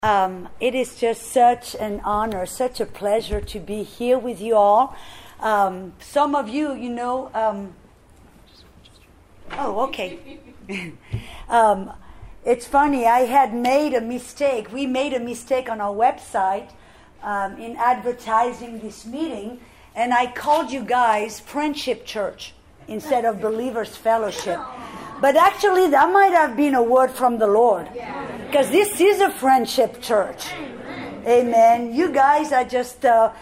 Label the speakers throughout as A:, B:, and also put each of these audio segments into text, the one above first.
A: It is just such an honor, such a pleasure to be here with you all. Some of you, okay. It's funny, I had made a mistake. We made a mistake on our website in advertising this meeting, and I called you guys Friendship Church instead of Believers Fellowship. But actually, that might have been a word from the Lord. Because this is a friendship church. Amen. You guys are just, that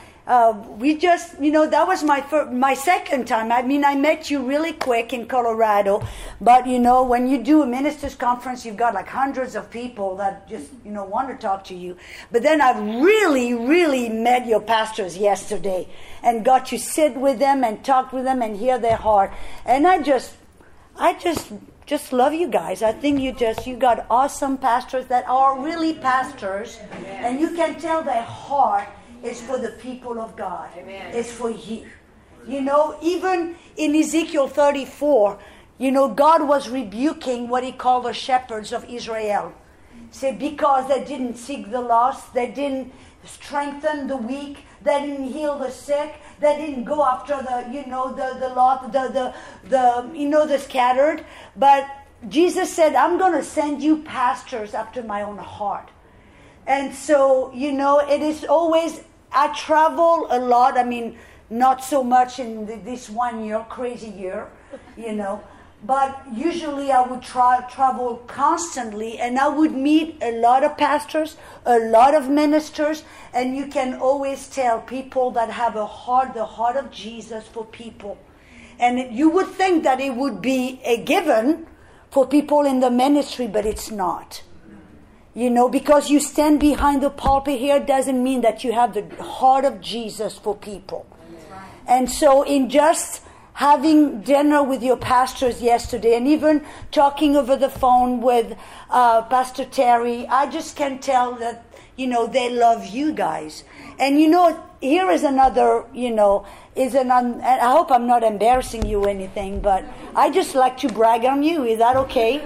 A: was my second time. I mean, I met you really quick in Colorado. But, when you do a ministers conference, you've got like hundreds of people that just, want to talk to you. But then I really, really met your pastors yesterday and got to sit with them and talk with them and hear their heart. And I just love you guys. I think you got awesome pastors that are really pastors. And you can tell their heart is for the people of God. Amen. It's for you. Even in Ezekiel 34, God was rebuking what he called the shepherds of Israel. Say, because they didn't seek the lost, they didn't strengthen the weak, they didn't heal the sick, they didn't go after the lost, the scattered. But Jesus said, I'm going to send you pastors after my own heart. And so, it is always, I travel a lot. I mean, not so much in this 1 year, crazy year, But usually I would travel constantly, and I would meet a lot of pastors, a lot of ministers, and you can always tell people that have the heart of Jesus for people. And you would think that it would be a given for people in the ministry, but it's not. Because you stand behind the pulpit here doesn't mean that you have the heart of Jesus for people. And so in just having dinner with your pastors yesterday and even talking over the phone with Pastor Terry, I just can tell that, they love you guys. And here is another, I hope I'm not embarrassing you or anything, but I just like to brag on you. Is that okay?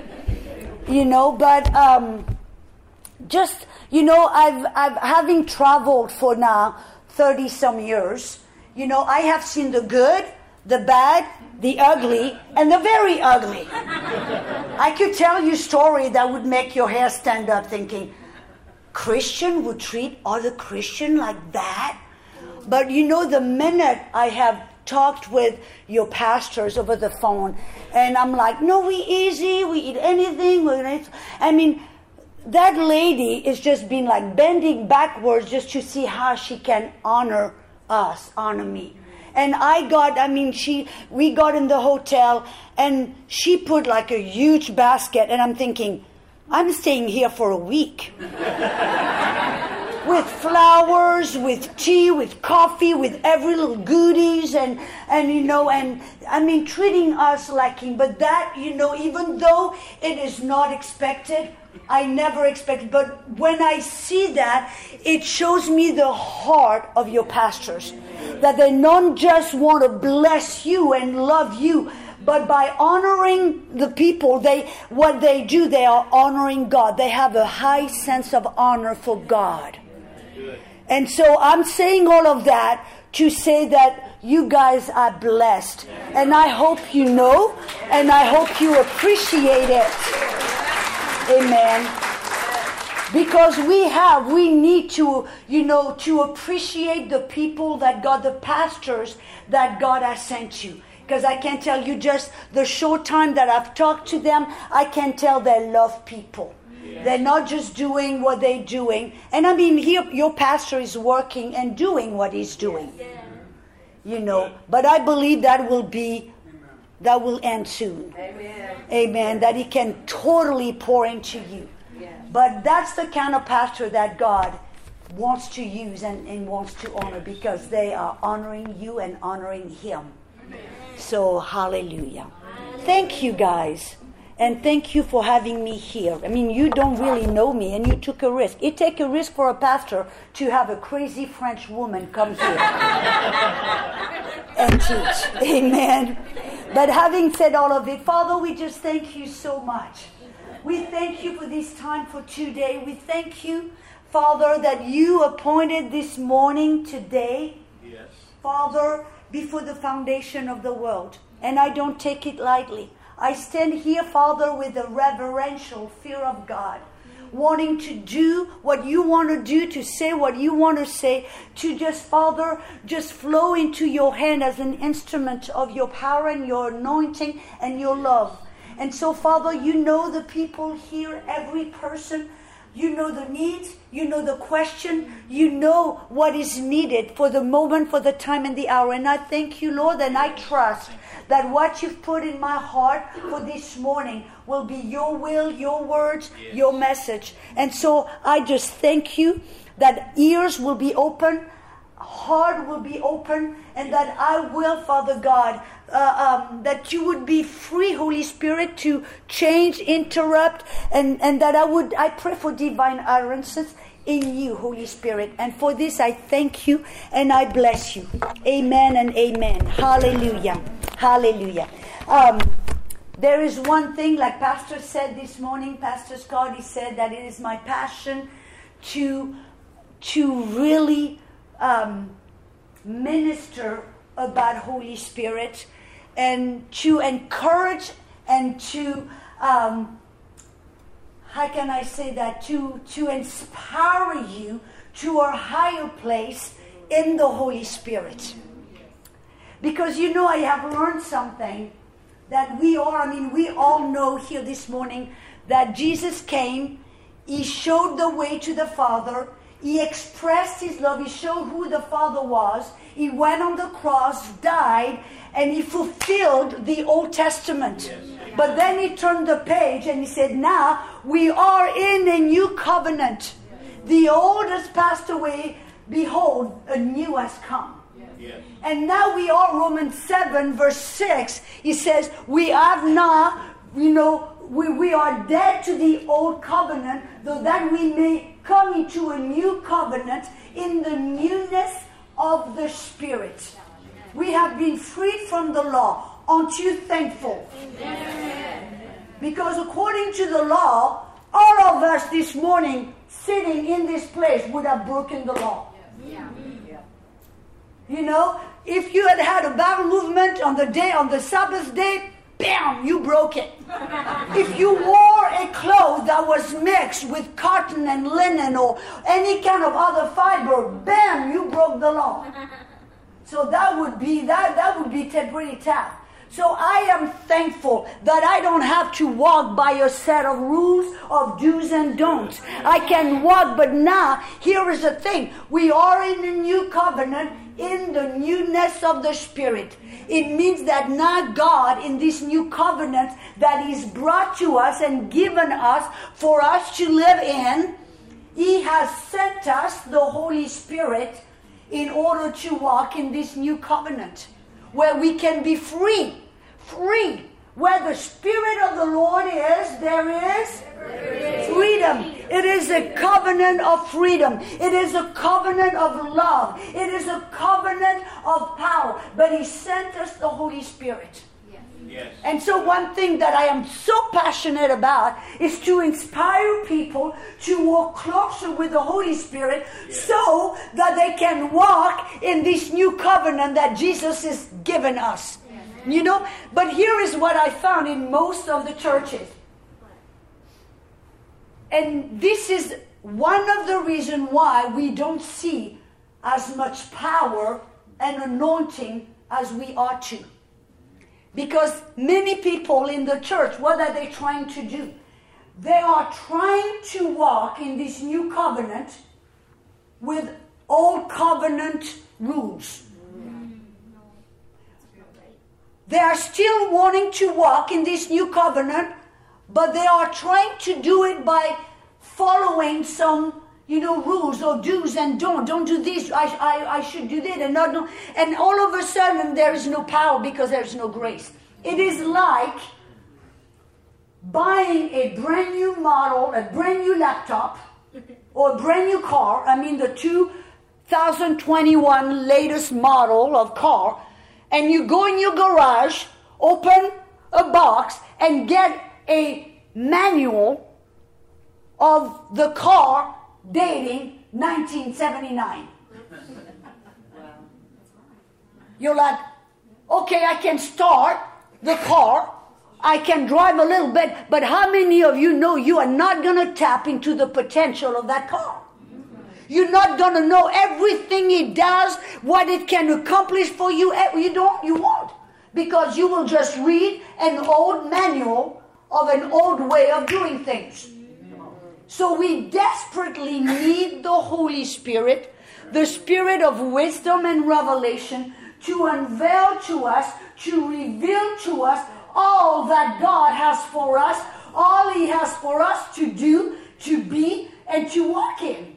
A: I've having traveled for now 30 some years, I have seen the good, the bad, the ugly, and the very ugly. I could tell you a story that would make your hair stand up thinking, Christian would treat other Christian like that? But the minute I have talked with your pastors over the phone, and I'm like, no, we easy, we eat anything. That lady is just been like bending backwards just to see how she can honor me. And we got in the hotel and she put like a huge basket, and I'm thinking, I'm staying here for a week. With flowers, with tea, with coffee, with every little goodies and treating us like him. But that, even though it is not expected, I never expected, but when I see that, it shows me the heart of your pastors. That they not just want to bless you and love you, but by honoring the people, what they do, they are honoring God. They have a high sense of honor for God. And so I'm saying all of that to say that you guys are blessed. And I hope you know, and I hope you appreciate it. Amen. Because we need to, to appreciate the people that God, the pastors that God has sent you. Because I can tell you just the short time that I've talked to them, I can tell they love people. Yes. They're not just doing what they're doing. And here your pastor is working and doing what he's doing. Yes. But I believe that will end soon. Amen. Amen. That he can totally pour into you. Yeah. But that's the kind of pastor that God wants to use and wants to honor, because they are honoring you and honoring him. Amen. So, hallelujah. Thank you guys. And thank you for having me here. You don't really know me, and you took a risk. It takes a risk for a pastor to have a crazy French woman come here and teach. Amen. But having said all of it, Father, we just thank you so much. We thank you for this time for today. We thank you Father, that you appointed this morning, today,
B: Yes.
A: Father, before the foundation of the world. And I don't take it lightly. I stand here, Father, with a reverential fear of God, wanting to do what you want to do, to say what you want to say, to just, Father, just flow into your hand as an instrument of your power and your anointing and your love. And so, Father, you know the people here, every person. You know the needs, you know the question, you know what is needed for the moment, for the time and the hour. And I thank you, Lord, and I trust that what you've put in my heart for this morning will be your will, your words, your message. And so I just thank you that ears will be open, heart will be open, and that I will, Father God, that you would be free, Holy Spirit, to change, interrupt, and that I pray for divine utterances in you, Holy Spirit. And for this I thank you and I bless you. Amen and amen. Hallelujah. Hallelujah. There is one thing, like Pastor said this morning, Pastor Scott, he said that it is my passion to really minister about Holy Spirit and to encourage and to how can I say that, to inspire you to a higher place in the Holy Spirit. Because I have learned something that we all know here this morning that Jesus came, he showed the way to the Father, he expressed his love, he showed who the Father was, he went on the cross, died, and he fulfilled the Old Testament. Yes. But then he turned the page and he said, now we are in a new covenant. The old has passed away, behold, a new has come. Yes. And now we are, Romans 7 verse 6, he says, we have now, we are dead to the old covenant, though that we may come into a new covenant in the newness of the Spirit. We have been freed from the law. Aren't you thankful? Amen. Because according to the law, all of us this morning sitting in this place would have broken the law. Yeah. If you had a bowel movement on the Sabbath day, bam, you broke it. If you wore a cloth that was mixed with cotton and linen or any kind of other fiber, bam, you broke the law. So that would be pretty tough. So I am thankful that I don't have to walk by a set of rules of do's and don'ts. I can walk, but now here is the thing. We are in a new covenant in the newness of the Spirit. It means that now God, in this new covenant that He's brought to us and given us for us to live in, He has sent us the Holy Spirit in order to walk in this new covenant where we can be free. Where the Spirit of the Lord is, there is freedom. It is a covenant of freedom. It is a covenant of love. It is a covenant of power. But He sent us the Holy Spirit. Yes. And so one thing that I am so passionate about is to inspire people to walk closer with the Holy Spirit, so that they can walk in this new covenant that Jesus has given us. But here is what I found in most of the churches. And this is one of the reasons why we don't see as much power and anointing as we ought to. Because many people in the church, what are they trying to do? They are trying to walk in this new covenant with old covenant rules. They are still wanting to walk in this new covenant, but they are trying to do it by following some, rules or do's and don'ts. Don't do this. I should do that and not do. And all of a sudden there is no power because there is no grace. It is like buying a brand new model, a brand new laptop, or a brand new car. The 2021 latest model of car. And you go in your garage, open a box, and get a manual of the car dating 1979. You're like, okay, I can start the car, I can drive a little bit, but how many of you know you are not going to tap into the potential of that car? You're not going to know everything it does, what it can accomplish for you. You won't. Because you will just read an old manual of an old way of doing things. So we desperately need the Holy Spirit, the Spirit of wisdom and revelation, to unveil to us, to reveal to us all that God has for us, all He has for us to do, to be, and to walk in.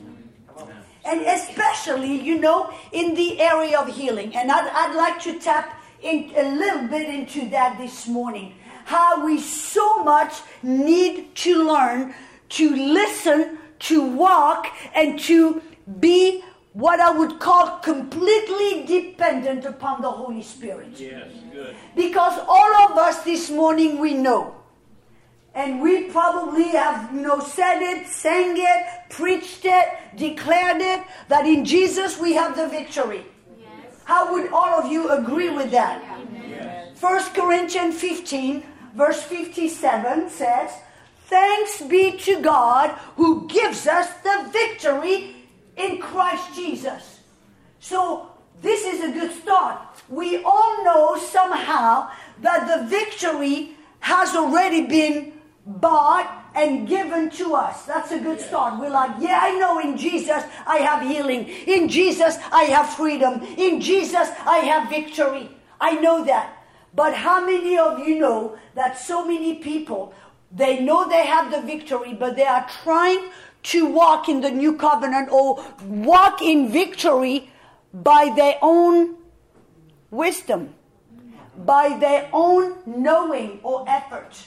A: And especially, in the area of healing. And I'd like to tap in a little bit into that this morning. How we so much need to learn to listen, to walk, and to be what I would call completely dependent upon the Holy Spirit.
B: Yes, good.
A: Because all of us this morning we know. And we probably have, said it, sang it, preached it, declared it, that in Jesus we have the victory. Yes. How would all of you agree with that? Yes. 1 Corinthians 15, verse 57 says, "Thanks be to God who gives us the victory in Christ Jesus." So this is a good start. We all know somehow that the victory has already been bought and given to us. That's a good start. We're like, yeah, I know in Jesus I have healing. In Jesus I have freedom. In Jesus I have victory. I know that. But how many of you know that so many people, they know they have the victory, but they are trying to walk in the new covenant or walk in victory by their own wisdom, by their own knowing or effort.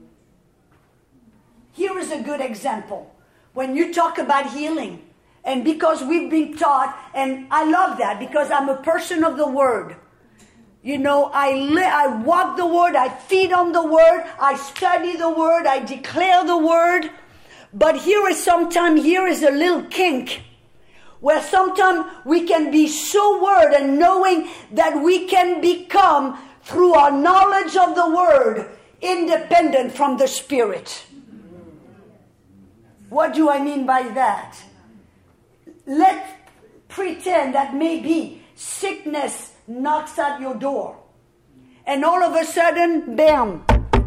A: Here is a good example. When you talk about healing, and because we've been taught, and I love that because I'm a person of the Word. I walk the Word, I feed on the Word, I study the Word, I declare the Word. But here is a little kink where sometimes we can be so Word and knowing that we can become, through our knowledge of the Word, independent from the Spirit. What do I mean by that? Let's pretend that maybe sickness knocks at your door. And all of a sudden, bam.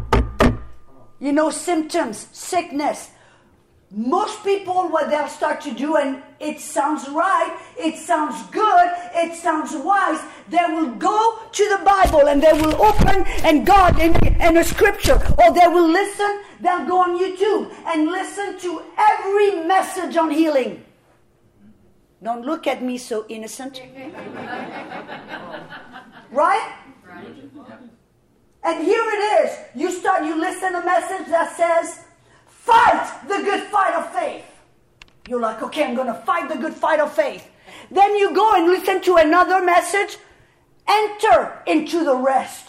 A: Symptoms, sickness. Most people, what they'll start to do, and it sounds right, it sounds good, it sounds wise, they will go to the Bible and they will open and God and a scripture, or they will listen, they'll go on YouTube and listen to every message on healing. Don't look at me so innocent. Right? And here it is. You listen to a message that says, fight the good fight of faith. You're like, okay, I'm going to fight the good fight of faith. Then you go and listen to another message. Enter into the rest.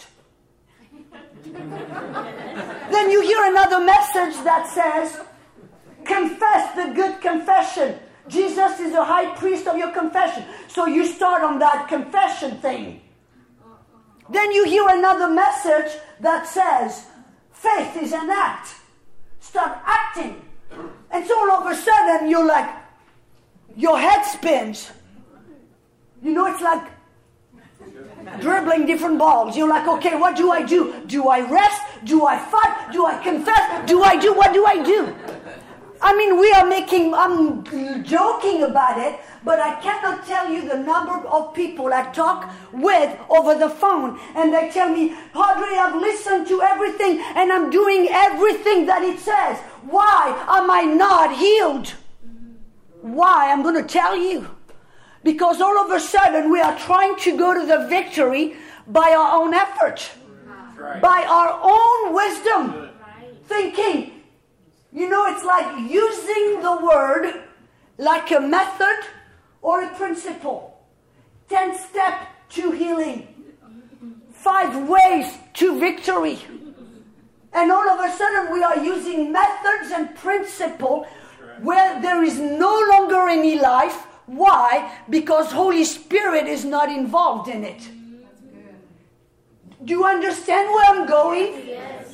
A: Then you hear another message that says, confess the good confession. Jesus is the high priest of your confession. So you start on that confession thing. Then you hear another message that says, faith is an act. Start acting. And so all of a sudden you're like, your head spins. It's like dribbling different balls. You're like, okay, what do I do? Do I rest? Do I fight? Do I confess? What do I do? I'm joking about it, but I cannot tell you the number of people I talk with over the phone, and they tell me, Audrey, I've listened to everything, and I'm doing everything that it says. Why am I not healed? Why? I'm going to tell you. Because all of a sudden we are trying to go to the victory by our own effort, by our own wisdom, thinking, it's like using the word like a method or a principle. 10 steps to healing. 5 ways to victory. And all of a sudden we are using methods and principle where there is no longer any life. Why? Because Holy Spirit is not involved in it. Do you understand where I'm going?
B: Yes.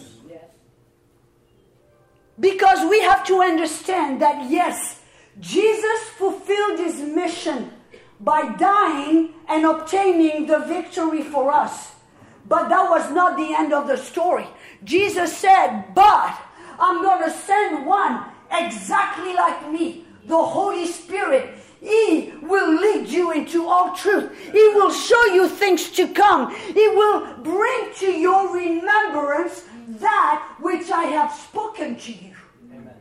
A: Because we have to understand that, yes, Jesus fulfilled his mission by dying and obtaining the victory for us. But that was not the end of the story. Jesus said, but I'm going to send one exactly like me, the Holy Spirit. He will lead you into all truth. He will show you things to come. He will bring to your remembrance that which I have spoken to you.
C: Amen.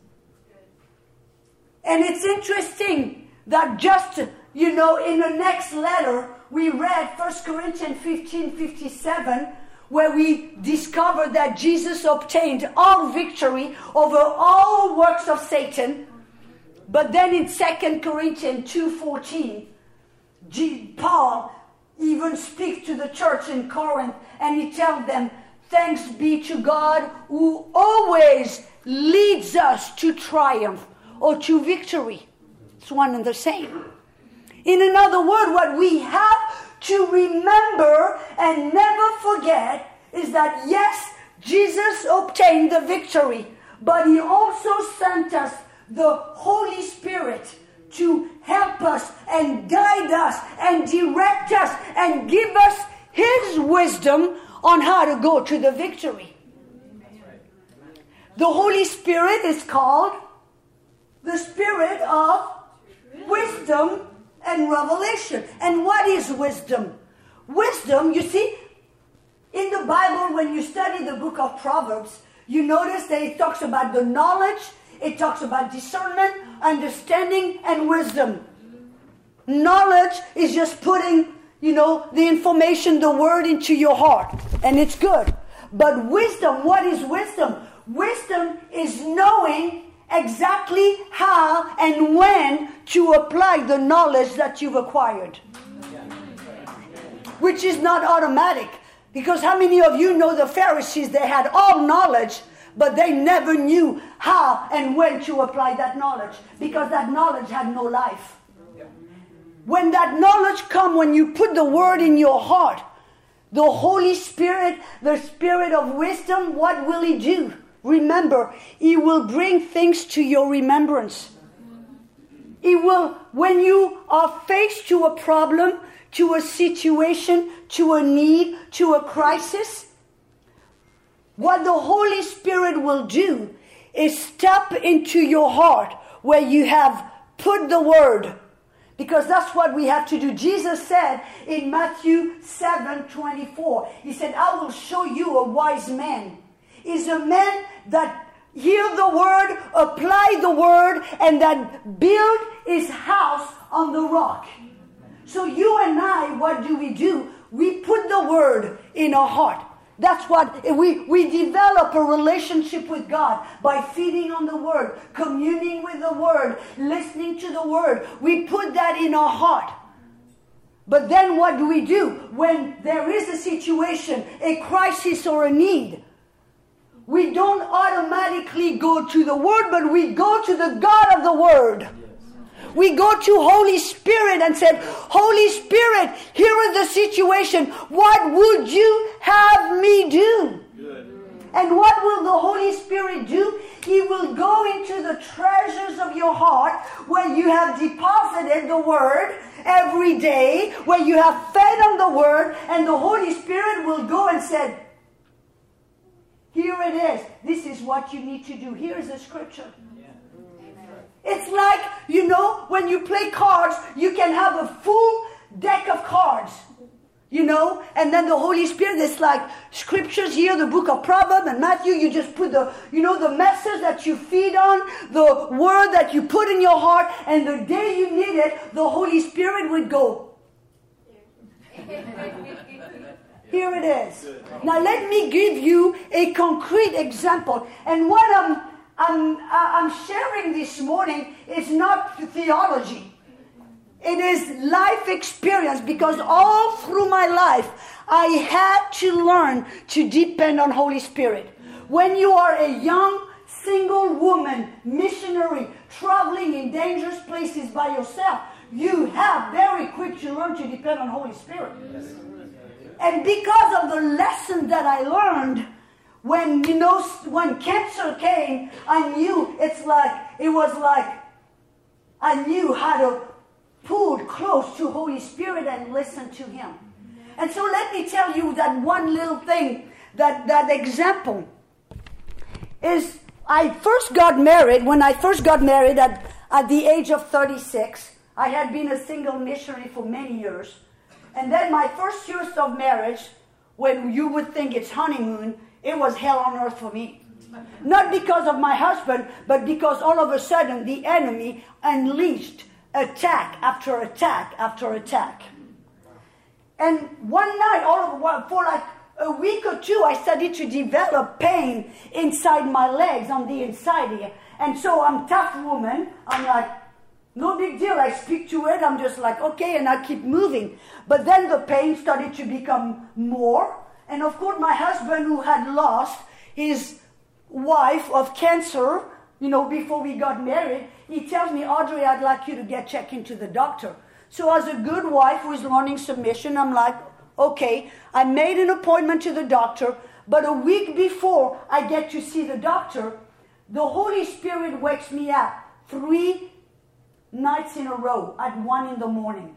A: And it's interesting that just, in the next letter, we read 1 Corinthians 15:57, where we discovered that Jesus obtained all victory over all works of Satan. But then in 2 Corinthians 2:14, Paul even speaks to the church in Corinth, and he tells them, thanks be to God who always leads us to triumph or to victory. It's one and the same. In another word, what we have to remember and never forget is that, yes, Jesus obtained the victory, but he also sent us the Holy Spirit to help us and guide us and direct us and give us his wisdom on how to go to the victory. The Holy Spirit is called the Spirit of wisdom and revelation. And what is wisdom? Wisdom, you see, in the Bible, when you study the book of Proverbs, you notice that it talks about the knowledge, it talks about discernment, understanding, and wisdom. Knowledge is just putting, the information, the word into your heart, and it's good. But wisdom, what is wisdom? Wisdom is knowing exactly how and when to apply the knowledge that you've acquired. Which is not automatic. Because how many of you know the Pharisees, they had all knowledge, but they never knew how and when to apply that knowledge, because that knowledge had no life. When that knowledge comes, when you put the word in your heart, the Holy Spirit, the Spirit of wisdom, what will he do? Remember, he will bring things to your remembrance. He will, when you are faced to a problem, to a situation, to a need, to a crisis, what the Holy Spirit will do is step into your heart where you have put the word. Because that's what we have to do. Jesus said in Matthew 7:24, he said, I will show you a wise man. Is a man that hear the word, apply the word, and that build his house on the rock. So you and I, what do? We put the word in our heart. That's what we develop a relationship with God by feeding on the word, communing with the word, listening to the word. We put that in our heart. But then what do? When there is a situation, a crisis or a need, we don't automatically go to the word, but we go to the God of the word. We go to Holy Spirit and said, Holy Spirit, here is the situation. What would you have me do? Good. And what will the Holy Spirit do? He will go into the treasures of your heart where you have deposited the word every day, where you have fed on the word, and the Holy Spirit will go and say, here it is. This is what you need to do. Here is the scripture. It's like, when you play cards, you can have a full deck of cards, and then the Holy Spirit is like scriptures here, the book of Proverbs and Matthew, you just put the message that you feed on, the word that you put in your heart, and the day you need it, the Holy Spirit would go. Here it is. Now let me give you a concrete example. And what I'm sharing this morning is not theology. It is life experience, because all through my life I had to learn to depend on Holy Spirit. When you are a young single woman missionary traveling in dangerous places by yourself, you have very quick to learn to depend on Holy Spirit. And because of the lesson that I learned, when cancer came, I knew I knew how to pull close to Holy Spirit and listen to Him. And so let me tell you that one little thing, that example is, I first got married, when I first got married at the age of 36, I had been a single missionary for many years. And then my first years of marriage, when you would think it's honeymoon, it was hell on earth for me. Not because of my husband, but because all of a sudden the enemy unleashed attack after attack after attack. And one night, for like a week or two, I started to develop pain inside my legs, on the inside here. And so I'm a tough woman. I'm like, no big deal. I speak to it. I'm just like, okay, and I keep moving. But then the pain started to become more. And of course, my husband, who had lost his wife of cancer, before we got married, he tells me, Audrey, I'd like you to get checked into the doctor. So as a good wife who is learning submission, I'm like, okay. I made an appointment to the doctor, but a week before I get to see the doctor, the Holy Spirit wakes me up 3 nights in a row at 1 a.m.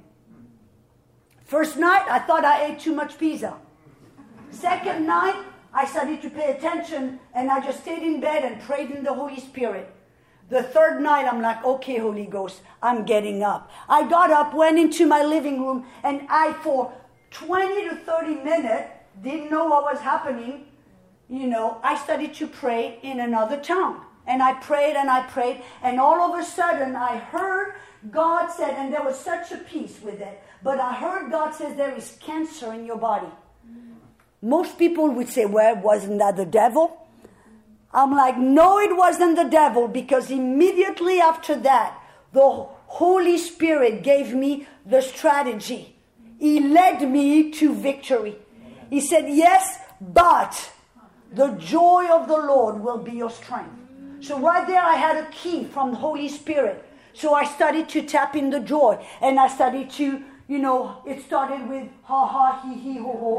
A: First night, I thought I ate too much pizza. Second night, I started to pay attention, and I just stayed in bed and prayed in the Holy Spirit. The third night, I'm like, okay, Holy Ghost, I'm getting up. I got up, went into my living room, and I, for 20 to 30 minutes, didn't know what was happening. I started to pray in another tongue. And I prayed, and all of a sudden, I heard God said, and there was such a peace with it, but I heard God says there is cancer in your body. Most people would say, well, wasn't that the devil? I'm like, no, it wasn't the devil, because immediately after that, the Holy Spirit gave me the strategy. He led me to victory. He said, yes, but the joy of the Lord will be your strength. So right there, I had a key from the Holy Spirit. So I started to tap in the joy, and I started to, it started with ha ha, he he, ho ho.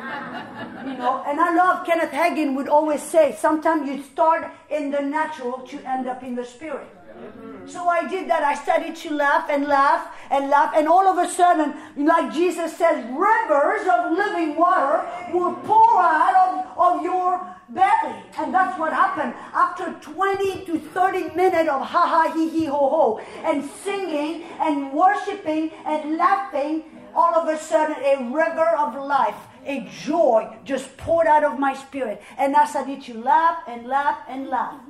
A: And I love Kenneth Hagin would always say, sometimes you start in the natural to end up in the spirit. So I did that. I started to laugh and laugh and laugh, and all of a sudden, like Jesus says, rivers of living water will pour out of your belly. And that's what happened. After 20 to 30 minutes of ha ha, he he, ho ho, and singing and worshiping and laughing, all of a sudden a river of life, a joy just poured out of my spirit. And I started to laugh and laugh and laugh.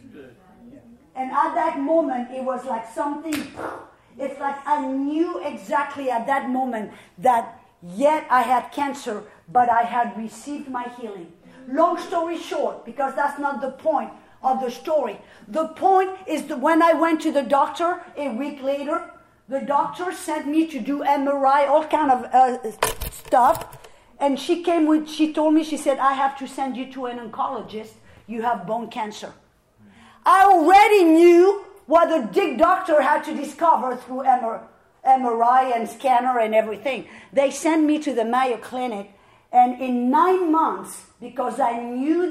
A: And at that moment, it was like something, it's like I knew exactly at that moment that yet I had cancer, but I had received my healing. Long story short, because that's not the point of the story. The point is that when I went to the doctor a week later, the doctor sent me to do MRI, all kind of stuff. And she told me, she said, I have to send you to an oncologist. You have bone cancer. I already knew what the doctor had to discover through MRI and scanner and everything. They sent me to the Mayo Clinic, and in 9 months, because I knew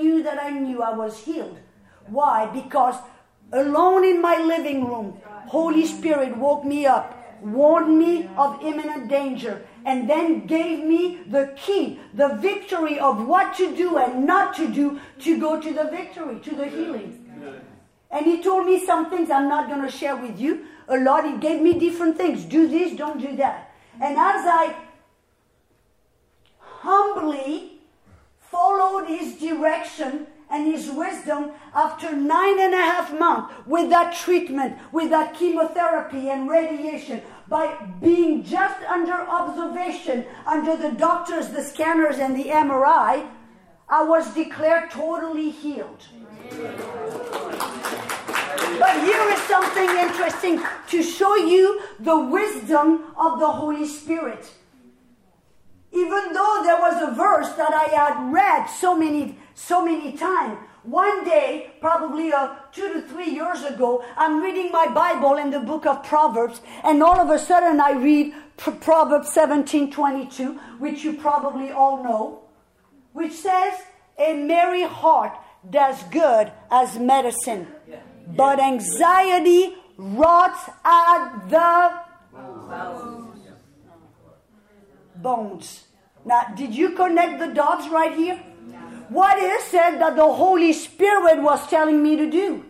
A: I was healed. Why? Because alone in my living room, Holy Spirit woke me up, warned me of imminent danger, and then gave me the key, the victory of what to do and not to do to go to the victory, to the healing. And he told me some things I'm not going to share with you. A lot, he gave me different things. Do this, don't do that. And as I humbly followed his direction and his wisdom, after 9.5 months with that treatment, with that chemotherapy and radiation, by being just under observation, under the doctors, the scanners, and the MRI, I was declared totally healed. But here is something interesting to show you the wisdom of the Holy Spirit. Even though there was a verse that I had read so many times, One day, probably 2 to 3 years ago, I'm reading my Bible in the book of Proverbs, and all of a sudden I read Proverbs 17:22, which you probably all know, which says, a merry heart does good as medicine, but anxiety rots at the bones. Now, did you connect the dots right here? What is it that the Holy Spirit was telling me to do?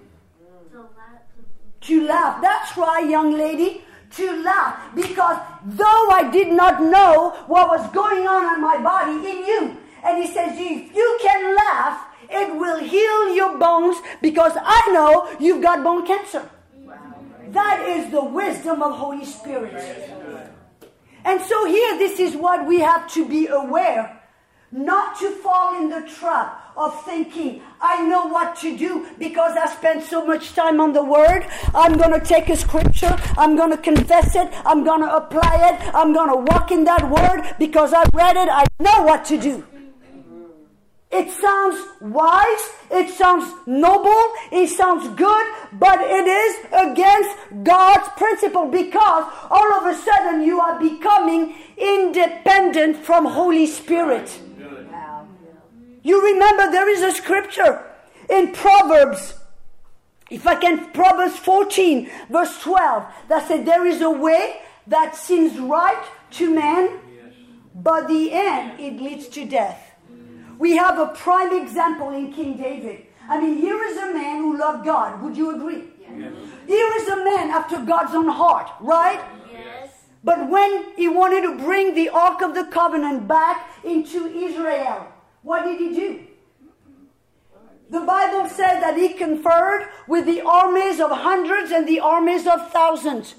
A: To laugh. That's right, young lady. To laugh. Because though I did not know what was going on in my body, in you. And he says, if you can laugh, it will heal your bones, because I know you've got bone cancer. That is the wisdom of Holy Spirit. And so here, this is what we have to be aware. Not to fall in the trap of thinking, I know what to do because I spent so much time on the Word. I'm going to take a scripture. I'm going to confess it. I'm going to apply it. I'm going to walk in that Word because I read it. I know what to do. It sounds wise. It sounds noble. It sounds good. But it is against God's principle, because all of a sudden you are becoming independent from Holy Spirit. You remember there is a scripture in Proverbs, Proverbs 14 verse 12, that said there is a way that seems right to man, but the end it leads to death. We have a prime example in King David. I mean, here is a man who loved God. Would you agree? Yes. Here is a man after God's own heart, right? Yes. But when he wanted to bring the Ark of the Covenant back into Israel, what did he do? The Bible says that he conferred with the armies of hundreds and the armies of thousands.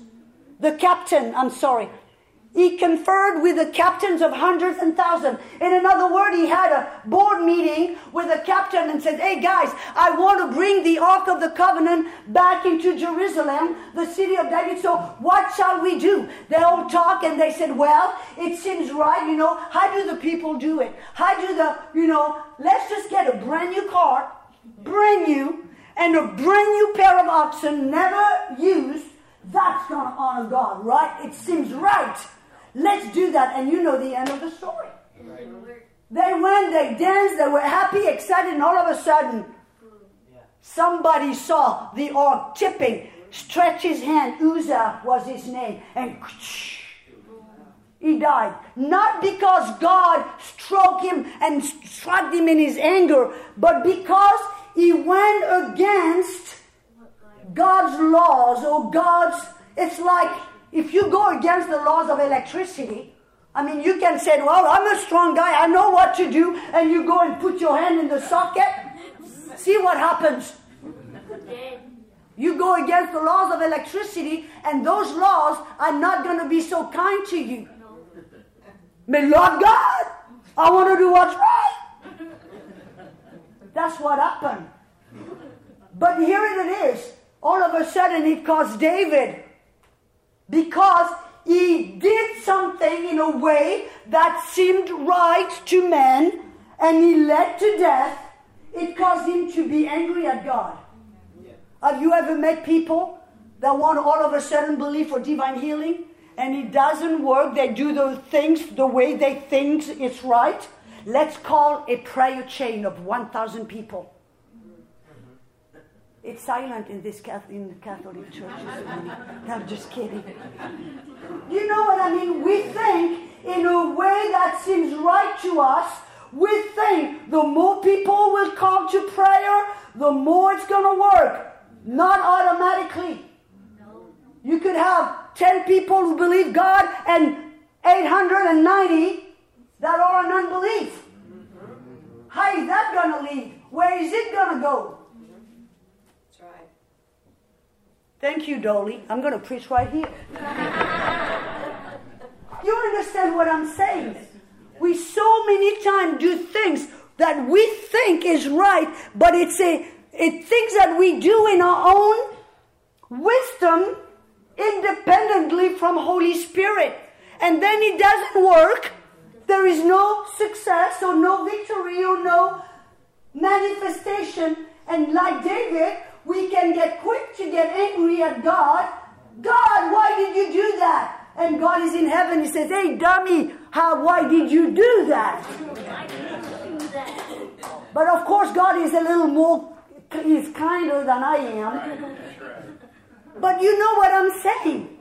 A: He conferred with the captains of hundreds and thousands. In another word, he had a board meeting with the captain and said, hey guys, I want to bring the Ark of the Covenant back into Jerusalem, the city of David. So what shall we do? They all talk and they said, well, it seems right, how do the people do it? How do let's just get a brand new car, brand new, and a brand new pair of oxen, never used. That's going to honor God, right? It seems right. Let's do that. And you know the end of the story. Right. They went, they danced, they were happy, excited, and all of a sudden, somebody saw the ark tipping, stretched his hand, Uzzah was his name, and he died. Not because God stroked him and struck him in his anger, but because he went against God's laws or it's like, if you go against the laws of electricity, I mean, you can say, well, I'm a strong guy, I know what to do, and you go and put your hand in the socket. See what happens. You go against the laws of electricity, and those laws are not going to be so kind to you. But Lord God, I want to do what's right. That's what happened. But here it is. All of a sudden it caused David, because he did something in a way that seemed right to man, and he led to death. It caused him to be angry at God. Have you ever met people that want to all of a sudden believe for divine healing, and it doesn't work? They do the things the way they think it's right. Let's call a prayer chain of 1,000 people. It's silent in the Catholic churches. No, I'm just kidding. You know what I mean? We think in a way that seems right to us. We think the more people will come to prayer, the more it's going to work. Not automatically. You could have 10 people who believe God and 890 that are in unbelief. How is that going to lead? Where is it going to go? Thank you, Dolly. I'm going to preach right here. You understand what I'm saying? We so many times do things that we think is right, but it's things that we do in our own wisdom, independently from Holy Spirit. And then it doesn't work. There is no success or no victory or no manifestation. And like David, we can get quick to get angry at God. God, why did you do that? And God is in heaven. He says, hey, dummy, why did you do that? But of course, God is a little more, he's kinder than I am. But you know what I'm saying.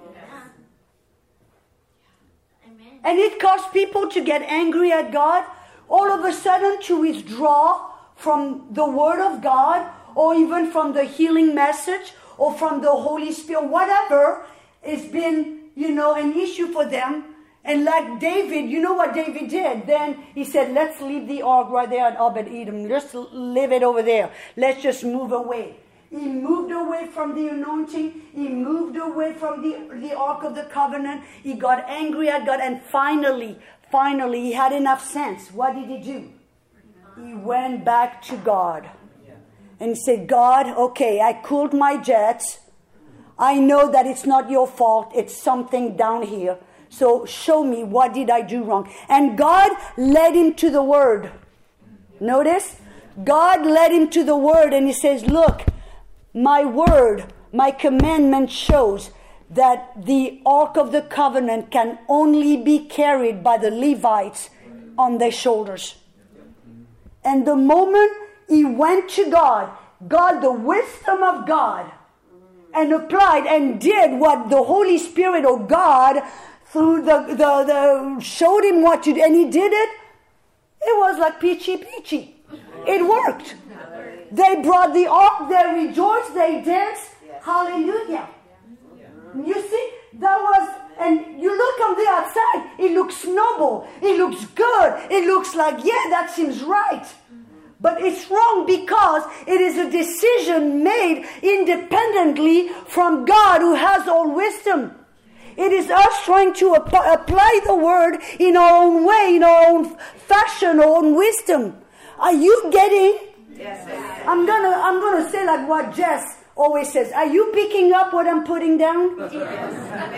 A: And it caused people to get angry at God. All of a sudden to withdraw from the Word of God, or even from the healing message, or from the Holy Spirit, whatever has been, an issue for them. And like David, you know what David did? Then he said, let's leave the ark right there at Obed-Edom. Just leave it over there. Let's just move away. He moved away from the anointing. He moved away from the Ark of the Covenant. He got angry at God. And finally, he had enough sense. What did he do? He went back to God. And he said, God, okay, I cooled my jets. I know that it's not your fault. It's something down here. So show me, what did I do wrong? And God led him to the Word. Notice? God led him to the Word. And he says, look, my Word, my commandment shows that the Ark of the Covenant can only be carried by the Levites on their shoulders. And the moment he went to God, got the wisdom of God, and applied and did what the Holy Spirit or God through the showed him what to do, and he did it. It was like peachy. It worked. They brought the ark, they rejoiced, they danced. Hallelujah. You see, that was, and you look on the outside, it looks noble, it looks good, it looks like, yeah, that seems right. But it's wrong because it is a decision made independently from God who has all wisdom. It is us trying to apply the Word in our own way, in our own fashion, our own wisdom. Are you getting? Yes. I'm gonna say like what Jess always says. Are you picking up what I'm putting down? Yes.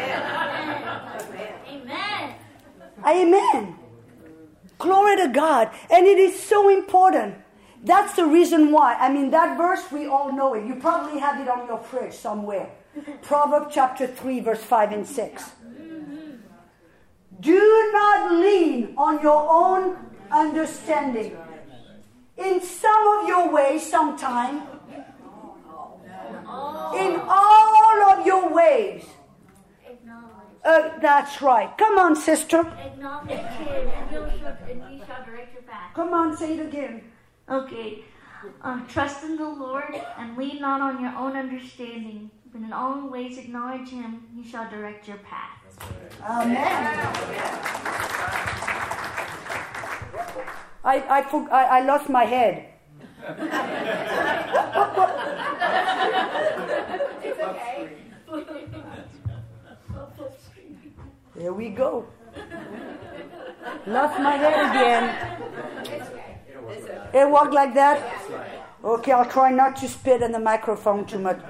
A: Amen. Amen. Glory to God. And it is so important. That's the reason why. I mean, that verse, we all know it. You probably have it on your fridge somewhere. Proverbs chapter 3, verse 5 and 6. Do not lean on your own understanding. In some of your ways, sometime. In all of your ways. That's right. Come on, sister.
B: Acknowledge Him, and He shall direct your path.
A: Come on, say it again.
B: Okay. Trust in the Lord and lean not on your own understanding, but in all ways acknowledge Him. He shall direct your path.
A: Amen. I lost my head.
C: It's okay.
A: There we go. Lost my head again.
C: It's okay.
A: It walked like that? Okay, I'll try not to spit in the microphone too much.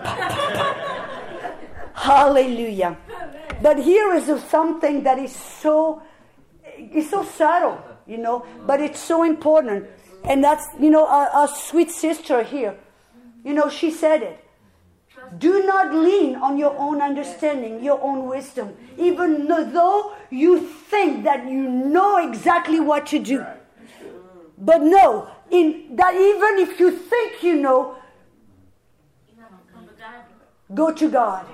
A: Hallelujah. But here is something that is so subtle, but it's so important. And that's, our sweet sister here, she said it. Do not lean on your own understanding, your own wisdom, even though you think that you know exactly what to do. But no, that even if you think you know, go to God.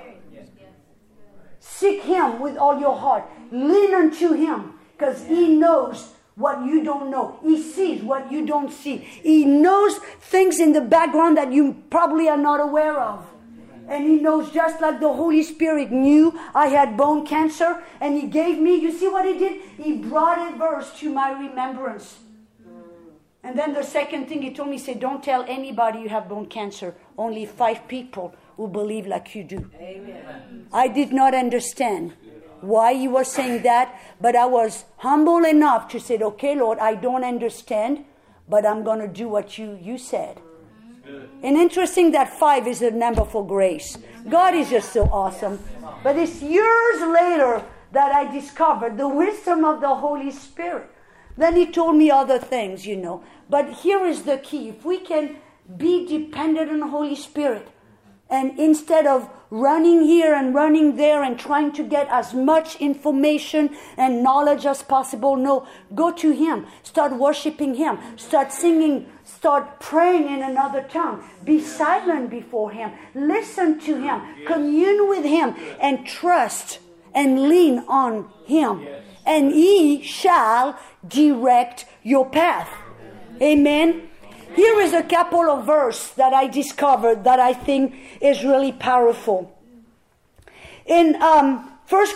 A: Seek Him with all your heart. Lean unto Him, because He knows what you don't know. He sees what you don't see. He knows things in the background that you probably are not aware of. And He knows, just like the Holy Spirit knew I had bone cancer, and He gave me, you see what He did? He brought a verse to my remembrance. And then the second thing He told me, He said, don't tell anybody you have bone cancer. Only 5 people who believe like you do. Amen. I did not understand why He was saying that, but I was humble enough to say, okay, Lord, I don't understand, but I'm going to do what you said. And interesting that 5 is a number for grace. God is just so awesome. But it's years later that I discovered the wisdom of the Holy Spirit. Then he told me other things, you know. But here is the key. If we can be dependent on the Holy Spirit, and instead of running here and running there and trying to get as much information and knowledge as possible, no, go to Him. Start worshiping Him. Start singing. Start praying in another tongue. Be silent before Him. Listen to Him. Commune with Him. And trust and lean on Him. And He shall direct your path. Amen. Here is a couple of verses that I discovered that I think is really powerful. In 2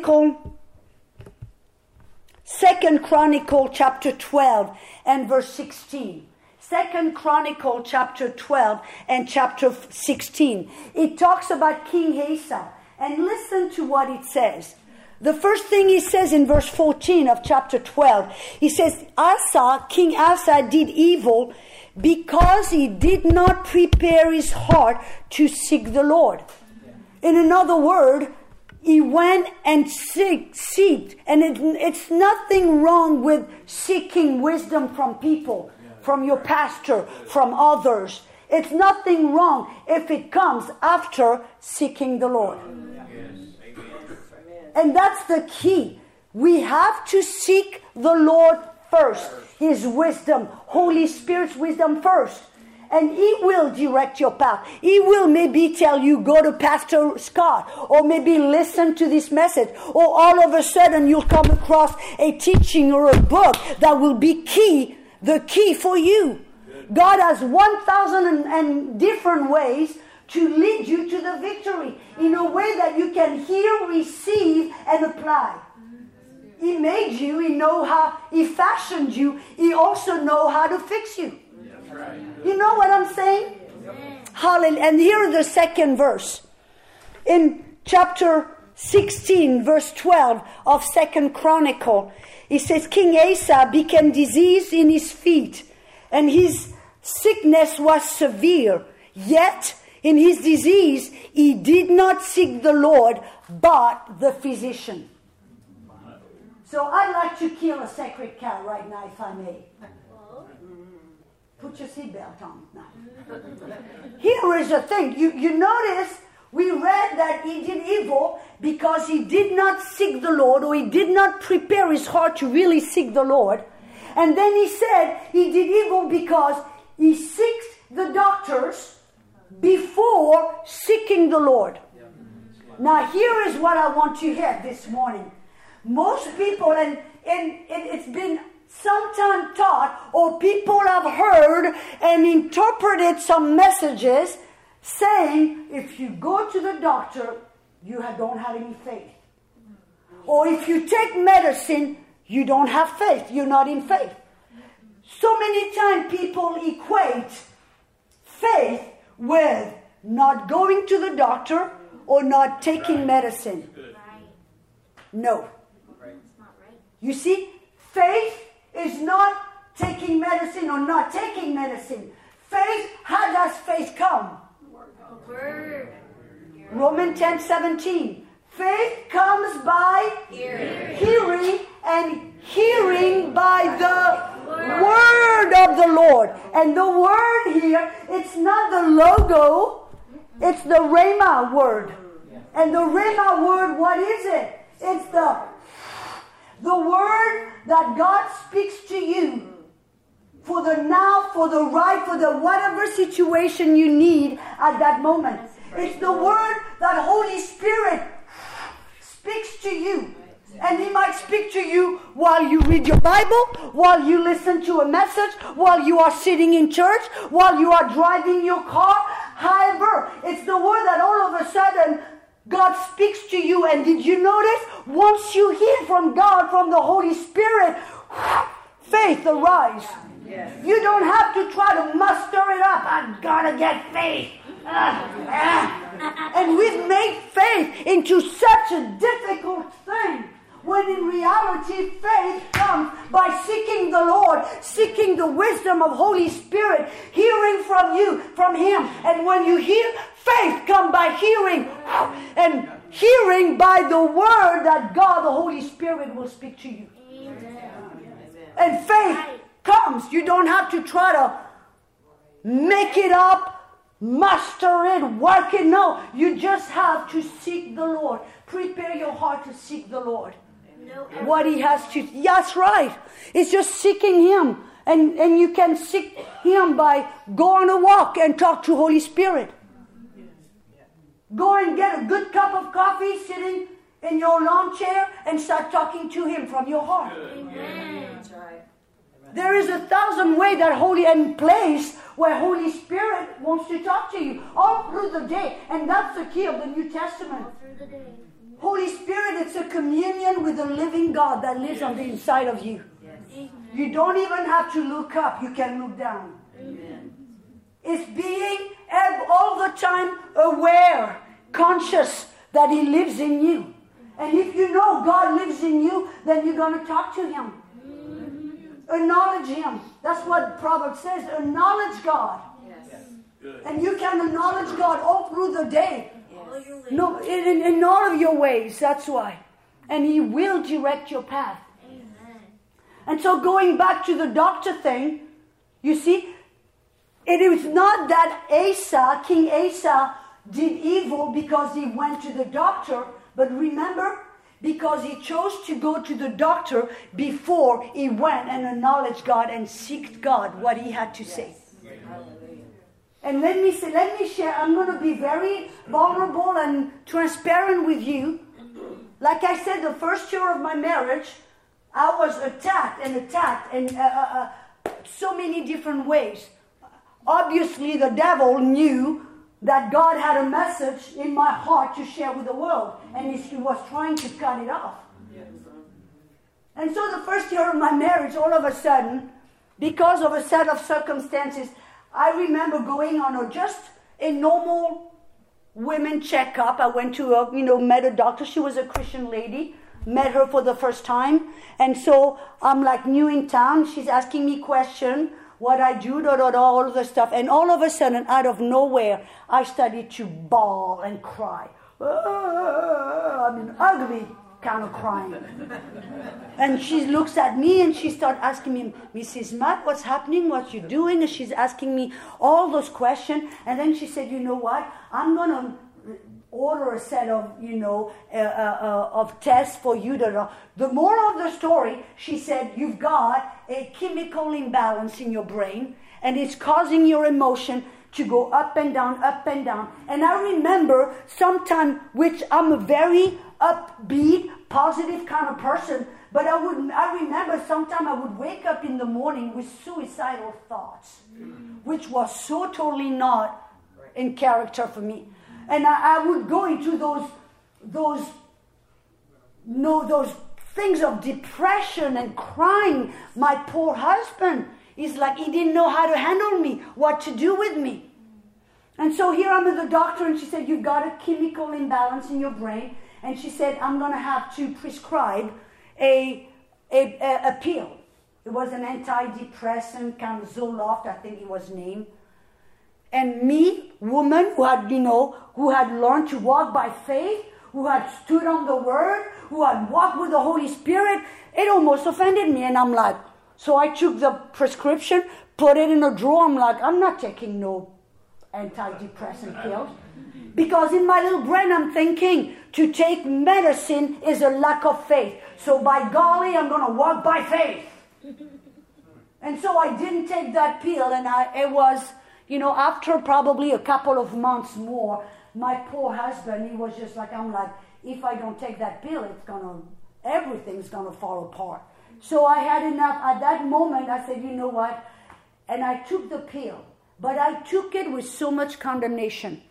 A: Chronicle chapter 12 and verse 16. 2 Chronicle chapter 12 and chapter 16. It talks about King Asa. And listen to what it says. The first thing he says in verse 14 of chapter 12. He says, King Asa did evil because he did not prepare his heart to seek the Lord. In another word, he went and seeked. And it's nothing wrong with seeking wisdom from people, from your pastor, from others. It's nothing wrong if it comes after seeking the Lord. And that's the key. We have to seek the Lord first. His wisdom, Holy Spirit's wisdom first. And He will direct your path. He will maybe tell you, go to Pastor Scott. Or maybe listen to this message. Or all of a sudden you'll come across a teaching or a book that will be the key for you. God has 1,000 and different ways to lead you to the victory. In a way that you can hear, receive, and apply. He made you. He know how. He fashioned you. He also know how to fix you. Right. You know what I'm saying? Hallelujah. And here is the second verse. In chapter 16, verse 12 of 2 Chronicle, it says, King Asa became diseased in his feet, and his sickness was severe. Yet, in his disease, he did not seek the Lord, but the physician. So I'd like to kill a sacred cow right now, if I may. Put your seatbelt on now. Here is the thing. You notice we read that he did evil because he did not seek the Lord, or he did not prepare his heart to really seek the Lord. And then he said he did evil because he sought the doctors before seeking the Lord. Now here is what I want you to hear this morning. Most people, and it's been sometime taught, or people have heard and interpreted some messages saying, if you go to the doctor, you don't have any faith. Or if you take medicine, you don't have faith. You're not in faith. So many times people equate faith with not going to the doctor or not taking medicine. No. You see, faith is not taking medicine or not taking medicine. Faith, how does faith come? Word. Romans 10:17. Faith comes by hearing, and hearing by the word of the Lord. And the word here, it's not the logo, it's the Rhema word. And the Rhema word, what is it? It's the word that God speaks to you for the now, for the right, for the whatever situation you need at that moment. It's the word that Holy Spirit speaks to you. And He might speak to you while you read your Bible, while you listen to a message, while you are sitting in church, while you are driving your car. However, it's the word that all of a sudden God speaks to you. And did you notice? Once you hear from God, from the Holy Spirit, faith arises. Yes. You don't have to try to muster it up. I've got to get faith. And we've made faith into such a difficult thing. When in reality, faith comes by seeking the Lord, seeking the wisdom of Holy Spirit, hearing from you, from Him. And when you hear, faith comes by hearing, and hearing by the word that God, the Holy Spirit, will speak to you. And faith comes. You don't have to try to make it up, master it, work it. No, you just have to seek the Lord. Prepare your heart to seek the Lord. What He has to. That's right. It's just seeking Him. And you can seek Him by go on a walk and talk to Holy Spirit. Go and get a good cup of coffee sitting in your lawn chair and start talking to Him from your heart.
B: Amen.
C: That's right.
A: There is 1,000 ways that Holy and place where Holy Spirit wants to talk to you all through the day. And that's the key of the New Testament.
B: All through the day.
A: Holy Spirit, it's a communion with the living God that lives on the inside of you.
B: Amen.
A: You don't even have to look up. You can look down.
B: Amen.
A: It's being all the time aware, conscious that He lives in you. And if you know God lives in you, then you're going to talk to Him. Acknowledge Him. That's what Proverbs says. Acknowledge God.
C: Yes.
A: And you can acknowledge God all through the day.
B: All your ways.
A: No, in all of your ways. That's why. And He will direct your path.
B: Amen.
A: And so going back to the doctor thing, you see, it is not that King Asa, did evil because he went to the doctor, but remember, because he chose to go to the doctor before he went and acknowledged God and seeked God, what He had to say.
C: Hallelujah.
A: And let me share, I'm going to be very vulnerable and transparent with you. Like I said, the first year of my marriage, I was attacked in so many different ways. Obviously, the devil knew that God had a message in my heart to share with the world, and he was trying to cut it off. And so the first year of my marriage, all of a sudden, because of a set of circumstances, I remember going on just a normal women checkup. I went to met a doctor. She was a Christian lady. Met her for the first time. And so I'm like new in town. She's asking me questions, what I do, all of the stuff. And all of a sudden, out of nowhere, I started to bawl and cry. I mean, ugly kind of crying. And she looks at me and she starts asking me, Mrs. Matt, what's happening? What you doing? And she's asking me all those questions. And then she said, you know what? I'm going to order a set of, of tests for you. The moral of the story, she said, you've got a chemical imbalance in your brain, and it's causing your emotion to go up and down, up and down. And I remember sometime, which I'm a very upbeat, positive kind of person, but I remember sometime I would wake up in the morning with suicidal thoughts, which was so totally not in character for me. And I would go into those things of depression and crying. My poor husband is like, he didn't know how to handle me, what to do with me. And so here I'm with the doctor, and she said, you've got a chemical imbalance in your brain. And she said, I'm going to have to prescribe a pill. It was an antidepressant, kind of Zoloft, I think it was named. And me, woman who had learned to walk by faith, who had stood on the Word, who had walked with the Holy Spirit, it almost offended me. And I'm like, so I took the prescription, put it in a drawer. I'm like, I'm not taking no antidepressant pills. Because in my little brain, I'm thinking to take medicine is a lack of faith. So by golly, I'm going to walk by faith. And so I didn't take that pill, and it was... after probably a couple of months more, my poor husband, he was just like, I'm like, if I don't take that pill, everything's going to fall apart. So I had enough. At that moment, I said, you know what? And I took the pill. But I took it with so much condemnation.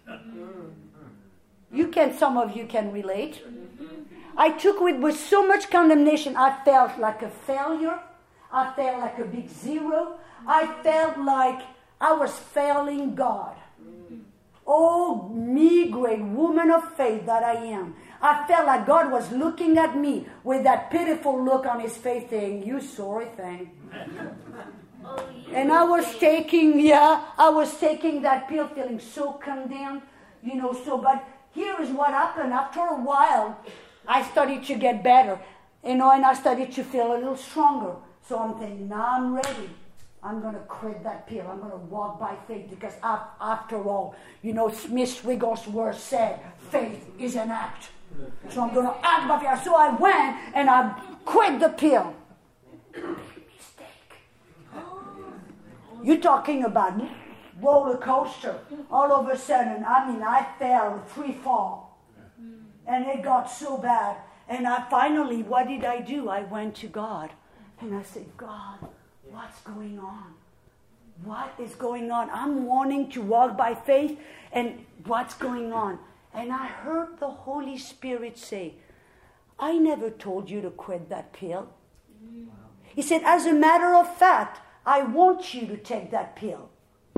A: Some of you can relate. I took it with so much condemnation. I felt like a failure. I felt like a big zero. I felt like I was failing God. Oh, me, great woman of faith that I am. I felt like God was looking at me with that pitiful look on His face saying, you sorry thing. And I was taking that pill feeling so condemned, but here is what happened. After a while, I started to get better, and I started to feel a little stronger. So I'm thinking, now I'm ready. I'm going to quit that pill. I'm going to walk by faith because after all, Smith Wigglesworth said, faith is an act. So I'm going to act by faith. So I went and I quit the pill. Mistake. You're talking about roller coaster. All of a sudden, I fell, 3 fall. And it got so bad. And finally, what did I do? I went to God. And I said, God, what's going on? What is going on? I'm wanting to walk by faith, and what's going on? And I heard the Holy Spirit say, I never told you to quit that pill. He said, as a matter of fact, I want you to take that pill.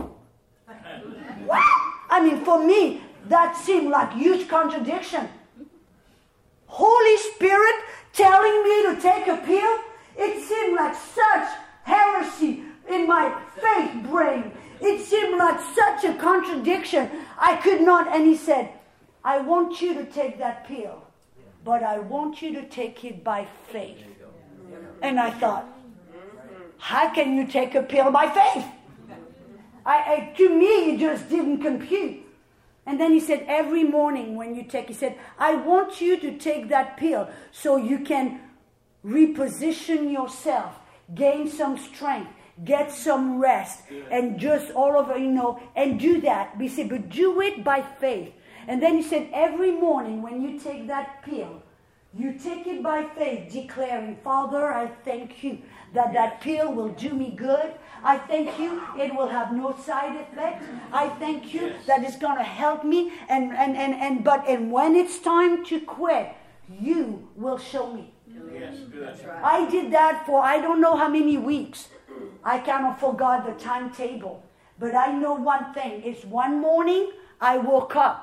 A: What? For me, that seemed like huge contradiction. Holy Spirit telling me to take a pill? It seemed like such heresy in my faith brain. It seemed like such a contradiction. I could not. And he said, I want you to take that pill, but I want you to take it by faith. And I thought, how can you take a pill by faith? To me, it just didn't compute. And then he said, every morning when you take, he said, I want you to take that pill so you can reposition yourself, gain some strength, get some rest, and just all over, and do that. He said, but do it by faith. And then he said, every morning when you take that pill, you take it by faith, declaring, Father, I thank you that pill will do me good. I thank you it will have no side effect. I thank you that it's going to help me. And when it's time to quit, you will show me.
D: Yes, good.
A: I did that for I don't know how many weeks. I kind of forgot the timetable. But I know one thing. It's one morning I woke up.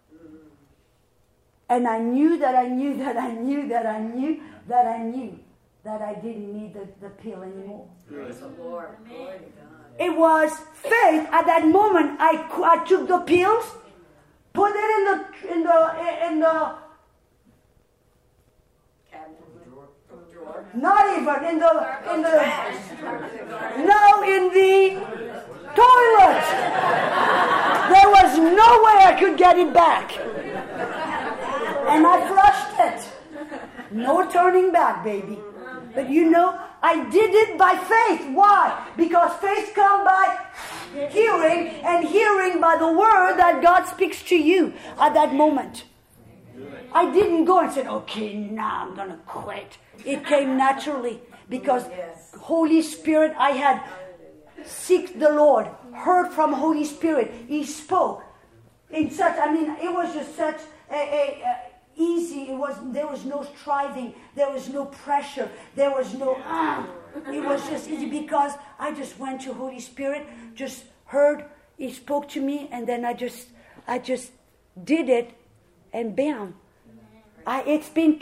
A: And I knew that I knew that I knew that I knew that I knew that I didn't need the pill anymore.
C: Praise the Lord. Glory to God.
A: It was faith. At that moment, I took the pills, put it in the
C: Drawer.
A: not even in the toilet. There was no way I could get it back. And I flushed it. No turning back, baby. But I did it by faith. Why? Because faith comes by hearing, and hearing by the word that God speaks to you at that moment. I didn't go and said, okay, now I'm going to quit. It came naturally because Holy Spirit, I had seeked the Lord, heard from Holy Spirit. He spoke in such, it was just such easy. There was no striving. There was no pressure. There was no, it was just easy because I just went to Holy Spirit, just heard, He spoke to me, and then I just did it, and bam. It's been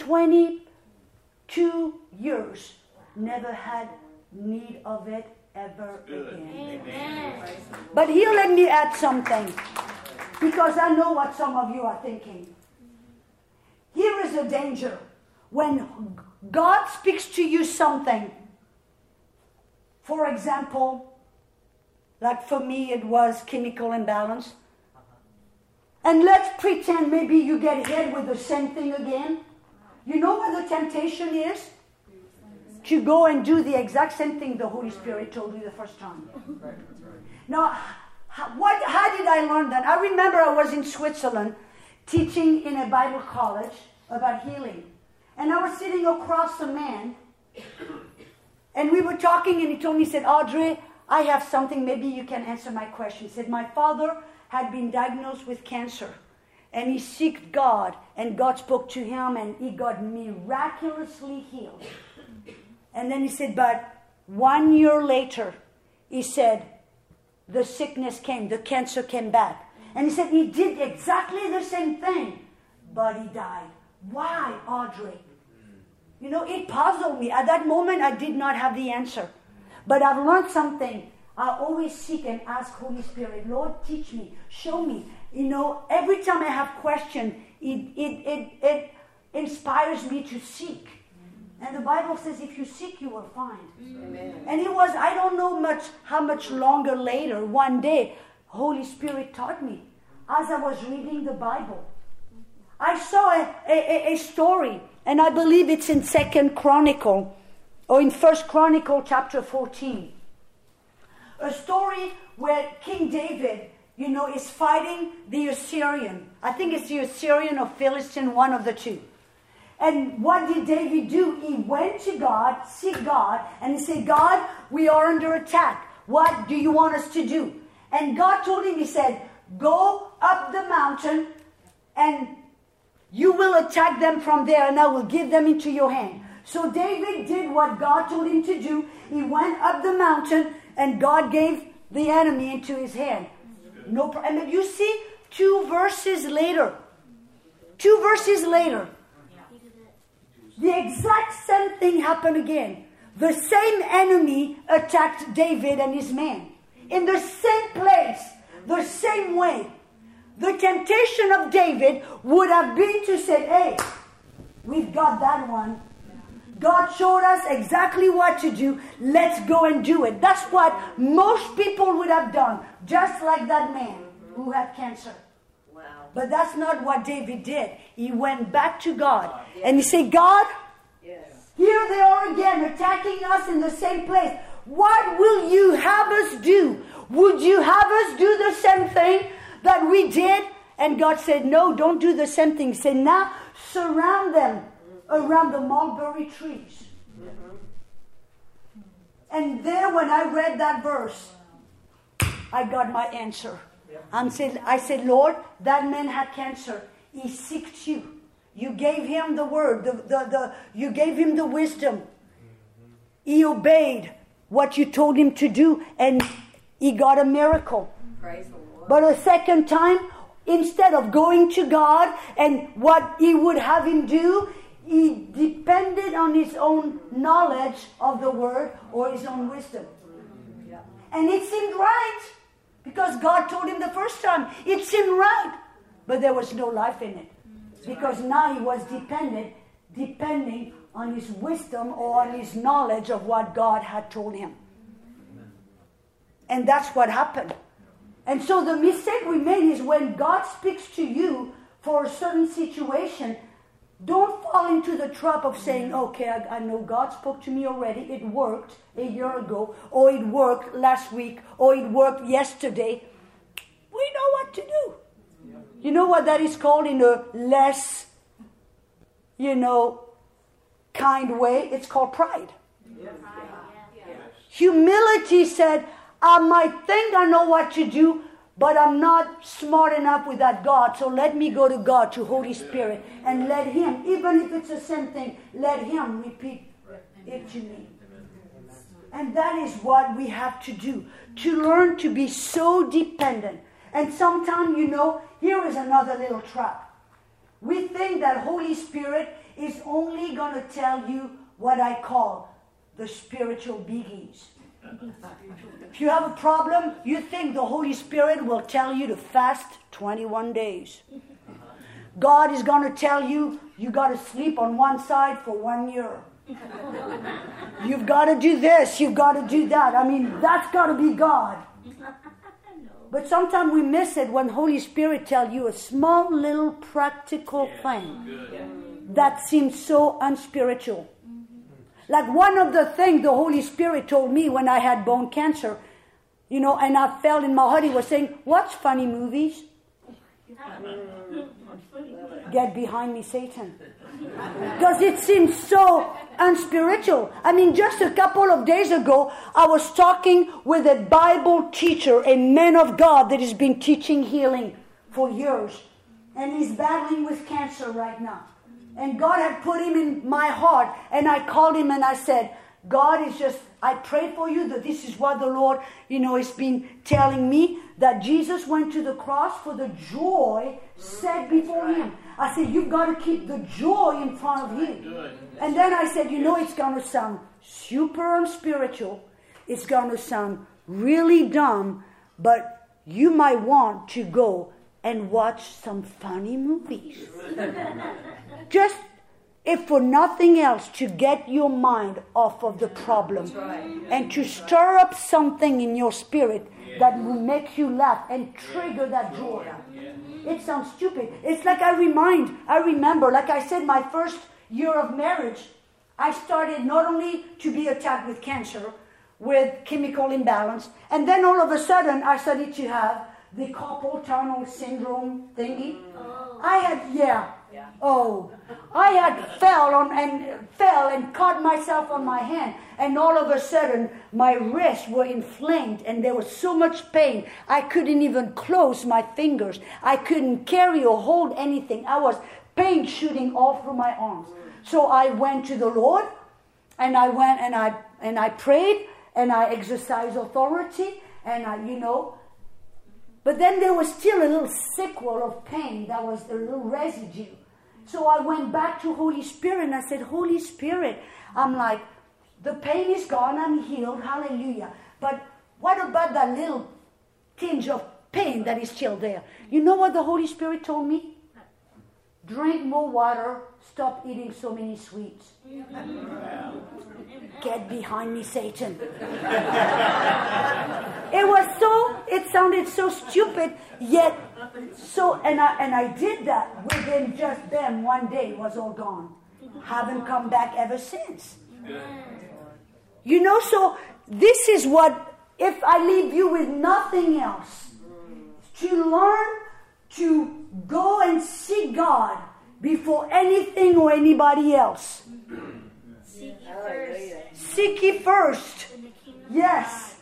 A: 22 years. Never had need of it ever again.
B: Amen.
A: But here let me add something, because I know what some of you are thinking. Here is a danger. When God speaks to you something, for example, like for me it was chemical imbalance, and let's pretend maybe you get hit with the same thing again. You know what the temptation is? To go and do the exact same thing the Holy Spirit told you the first time. Now, how did I learn that? I remember I was in Switzerland teaching in a Bible college about healing. And I was sitting across a man, and we were talking, and he told me, he said, Audrey, I have something, maybe you can answer my question. He said, my father had been diagnosed with cancer, and he sought God, and God spoke to him, and he got miraculously healed. And then he said, but 1 year later, he said, the sickness came, the cancer came back. And he said, he did exactly the same thing, but he died. Why, Audrey? It puzzled me. At that moment, I did not have the answer. But I've learned something. I always seek and ask Holy Spirit, Lord, teach me, show me. Every time I have questions, it inspires me to seek. And the Bible says, if you seek, you will find.
C: Amen.
A: And it was, I don't know how much longer later, one day, Holy Spirit taught me as I was reading the Bible. I saw a story, and I believe it's in 2nd Chronicle, or in 1st Chronicle chapter 14. A story where King David, is fighting the Assyrian. I think it's the Assyrian or Philistine, one of the two. And what did David do? He went to God, seek God, and he said, God, we are under attack. What do you want us to do? And God told him, he said, go up the mountain and you will attack them from there and I will give them into your hand. So David did what God told him to do. He went up the mountain and God gave the enemy into his hand. And you see, 2 verses later, the exact same thing happened again. The same enemy attacked David and his men. In the same place, the same way. The temptation of David would have been to say, hey, we've got that one. God showed us exactly what to do. Let's go and do it. That's what most people would have done. Just like that man who had cancer.
C: Wow.
A: But that's not what David did. He went back to God. And he said, God,
C: Yes.
A: here they are again attacking us in the same place. What will you have us do? Would you have us do the same thing that we did? And God said, no, don't do the same thing. He said, now surround them around the mulberry trees. And there, when I read that verse, I got my answer. I said, Lord, that man had cancer. He seeked you. You gave him the word. You gave him the wisdom. He obeyed what you told him to do, and he got a miracle.
C: Praise the Lord.
A: But a second time, instead of going to God and what he would have him do, he depended on his own knowledge of the word or his own wisdom.
C: Yeah.
A: And it seemed right, because God told him the first time. It seemed right, but there was no life in it. Because now he was depending on his wisdom or on his knowledge of what God had told him. And that's what happened. And so the mistake we made is when God speaks to you for a certain situation, don't fall into the trap of saying, okay, I know God spoke to me already. It worked a year ago, or it worked last week, or it worked yesterday. We know what to do. You know what that is called in a less, kind way? It's called pride. Humility said, I might think I know what to do, but I'm not smart enough with that God. So let me go to God, to Holy Spirit, and let Him, even if it's the same thing, let Him repeat it to me. And that is what we have to do, to learn to be so dependent. And sometimes, here is another little trap. We think that Holy Spirit is only going to tell you what I call the spiritual biggies. If you have a problem, you think the Holy Spirit will tell you to fast 21 days. God is going to tell you got to sleep on one side for 1 year. You've got to do this, you've got to do that. That's got to be God. But sometimes we miss it when Holy Spirit tells you a small little practical thing that seems so unspiritual. Like one of the things the Holy Spirit told me when I had bone cancer, and I felt in my heart, He was saying, watch funny movies. Get behind me, Satan. Because it seems so unspiritual. Just a couple of days ago, I was talking with a Bible teacher, a man of God that has been teaching healing for years. And he's battling with cancer right now. And God had put him in my heart. And I called him and I said, God is I pray for you that this is what the Lord, has been telling me, that Jesus went to the cross for the joy set before Him. I said, you've got to keep the joy in front of you. And then I said, it's going to sound super unspiritual. It's going to sound really dumb, but you might want to go and watch some funny movies. Just if for nothing else, to get your mind off of the problem.
C: That's right.
A: And to stir up something in your spirit that will make you laugh and trigger that joy. It sounds stupid. It's like I remember, like I said, my first year of marriage, I started not only to be attacked with cancer, with chemical imbalance, and then all of a sudden I started to have the carpal tunnel syndrome thingy. I had fell and caught myself on my hand, and all of a sudden my wrists were inflamed and there was so much pain I couldn't even close my fingers. I couldn't carry or hold anything. I was pain shooting all through my arms. So I went to the Lord, and I went and I prayed and I exercised authority, and but then there was still a little sequel of pain. That was a little residue. So I went back to Holy Spirit and I said, Holy Spirit, I'm like, the pain is gone, I'm healed, hallelujah. But what about that little tinge of pain that is still there? You know what the Holy Spirit told me? Drink more water, stop eating so many sweets. Get behind me, Satan. It sounded so stupid, yet and I did that within just then one day. It was all gone. Haven't come back ever since. So this is what, if I leave you with nothing else, to learn to go and seek God before anything or anybody else. Seek ye first. Yes.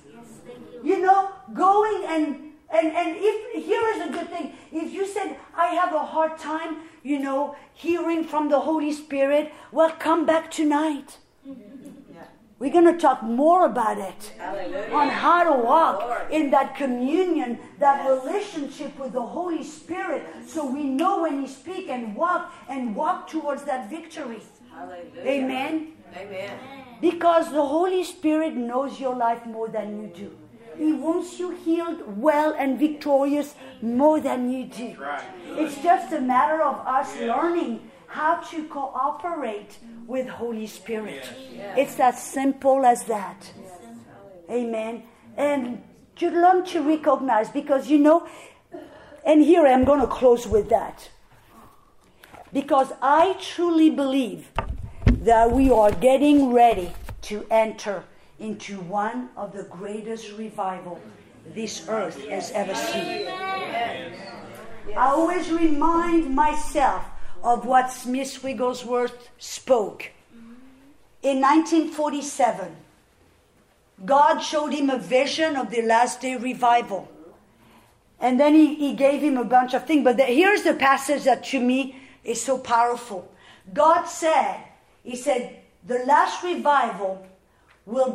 A: Going and if here is a good thing. If you said, I have a hard time, hearing from the Holy Spirit, well, come back tonight. We're going to talk more about it. Hallelujah. On how to walk in that communion, that relationship with the Holy Spirit, so we know when He speaks and walk towards that victory. Hallelujah. Amen.
C: Amen.
A: Because the Holy Spirit knows your life more than you do. He wants you healed, well, and victorious more than you do. Right. It's just a matter of us learning how to cooperate with Holy Spirit. Yes. It's as simple as that. Yes. Amen. And to learn to recognize, because and here I'm going to close with that. Because I truly believe that we are getting ready to enter into one of the greatest revival this earth has ever seen. Yes. I always remind myself of what Smith Wigglesworth spoke. In 1947, God showed him a vision of the last day revival. And then he gave him a bunch of things. But here's the passage that to me is so powerful. God said, He said, the last revival will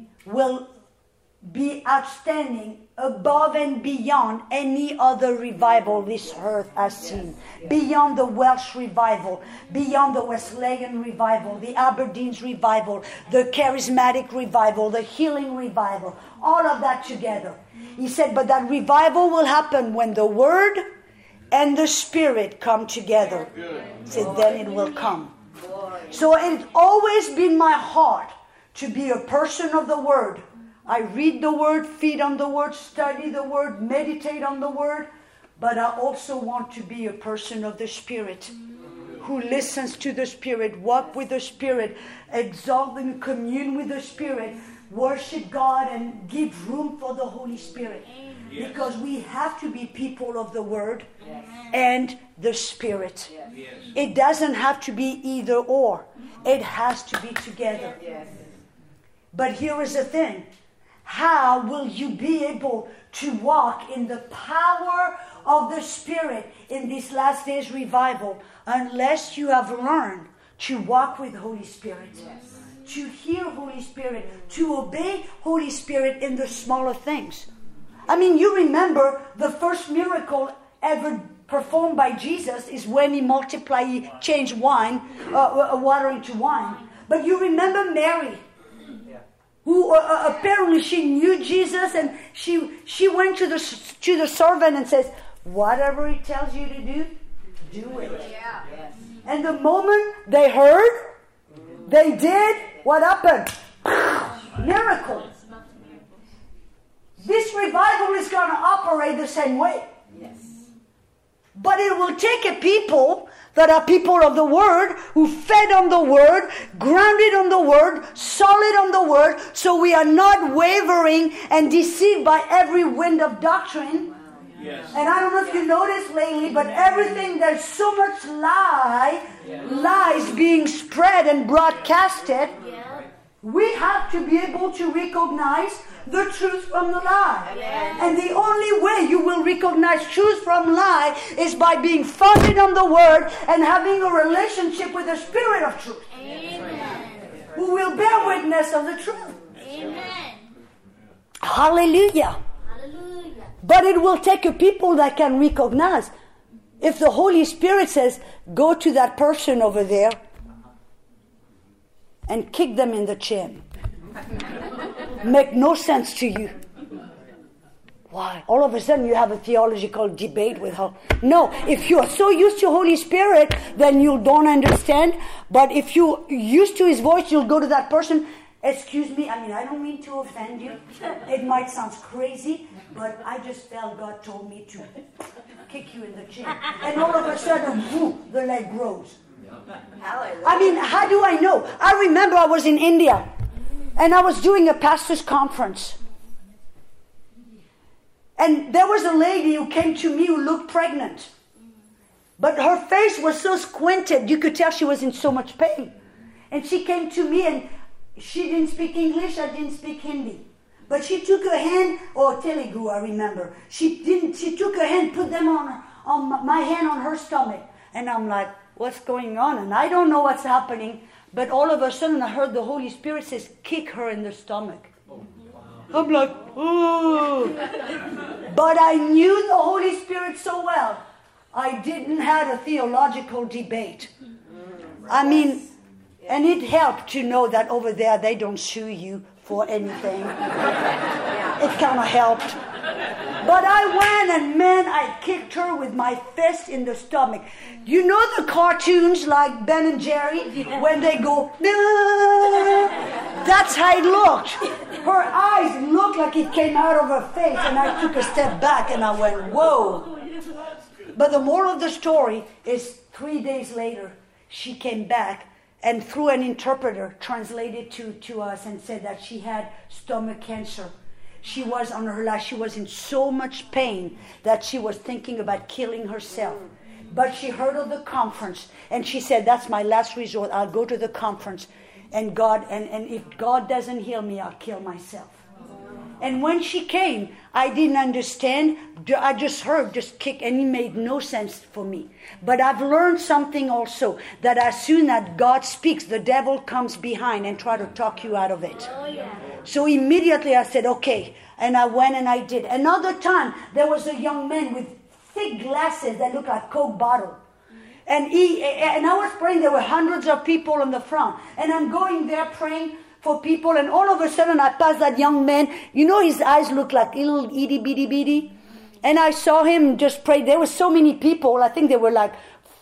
A: be outstanding, above and beyond any other revival this earth has seen. Beyond the Welsh revival, beyond the Wesleyan revival, the Aberdeen's revival, the charismatic revival, the healing revival, all of that together. He said, but that revival will happen when the Word and the Spirit come together. He said, then it will come. So it's always been my heart to be a person of the Word. I read the Word, feed on the Word, study the Word, meditate on the Word. But I also want to be a person of the Spirit, who listens to the Spirit, walk with the Spirit, exalt and commune with the Spirit, worship God and give room for the Holy Spirit. Yes. Because we have to be people of the Word and the Spirit. Yes. It doesn't have to be either or. It has to be together. Yes. But here is the thing. How will you be able to walk in the power of the Spirit in this last days revival unless you have learned to walk with Holy Spirit? Yes. To hear Holy Spirit, to obey Holy Spirit in the smaller things. I mean, you remember the first miracle ever performed by Jesus is when he changed water into wine. But you remember Mary, who apparently she knew Jesus, and she went to the servant and says, whatever he tells you to do, do it. Yeah. Yes. And the moment they heard, they did, what happened? Miracle. This revival is going to operate the same way.
C: Yes.
A: But it will take a people that are people of the Word, who fed on the Word, grounded on the Word, solid on the Word, so we are not wavering and deceived by every wind of doctrine.
D: Yes.
A: And I don't know if you noticed lately, but everything, there's so much lies being spread and broadcasted. We have to be able to recognize the truth from the lie.
C: Amen.
A: And the only way you will recognize truth from lie is by being founded on the Word and having a relationship with the Spirit of truth.
B: Amen.
A: Who will bear witness of the truth.
B: Amen.
A: Hallelujah.
B: Hallelujah.
A: But it will take a people that can recognize. If the Holy Spirit says, go to that person over there and kick them in the chin. Make no sense to you. Why? All of a sudden you have a theological debate with her. No, if you are so used to Holy Spirit, then you don't understand. But if you're used to His voice, you'll go to that person. Excuse me, I don't mean to offend you. It might sound crazy, but I just felt God told me to kick you in the chin. And all of a sudden, whoop, the leg grows.
C: Hallelujah.
A: How do I know? I remember I was in India, and I was doing a pastor's conference. And there was a lady who came to me who looked pregnant. But her face was so squinted, you could tell she was in so much pain. And she came to me, and she didn't speak English, I didn't speak Hindi. But she took her hand, or Telugu, I remember. She took her hand, put them on my hand on her stomach. And I'm like, what's going on? And I don't know what's happening. But all of a sudden I heard the Holy Spirit says, kick her in the stomach. I'm like, ooh. But I knew the Holy Spirit so well. I didn't have a theological debate. And it helped to know that over there they don't sue you for anything. It kind of helped. But I went and I kicked her with my fist in the stomach. You know the cartoons like Ben and Jerry? When they go, that's how it looked. Her eyes looked like it came out of her face, and I took a step back and I went, whoa. But the moral of the story is 3 days later, she came back and through an interpreter translated to us and said that she had stomach cancer. She was on her last. She was in so much pain that she was thinking about killing herself. But she heard of the conference, and she said, that's my last resort. I'll go to the conference, and if God doesn't heal me, I'll kill myself. And when she came, I didn't understand. I just heard, just kick, and it made no sense for me. But I've learned something also, that as soon as God speaks, the devil comes behind and try to talk you out of it.
B: Oh, yeah.
A: So immediately I said, okay. And I went and I did. Another time, there was a young man with thick glasses that looked like Coke bottle. And I was praying. There were hundreds of people in the front. And I'm going there praying for people. And all of a sudden, I passed that young man. You know, his eyes looked like little itty bitty bitty. And I saw him just pray. There were so many people. I think there were like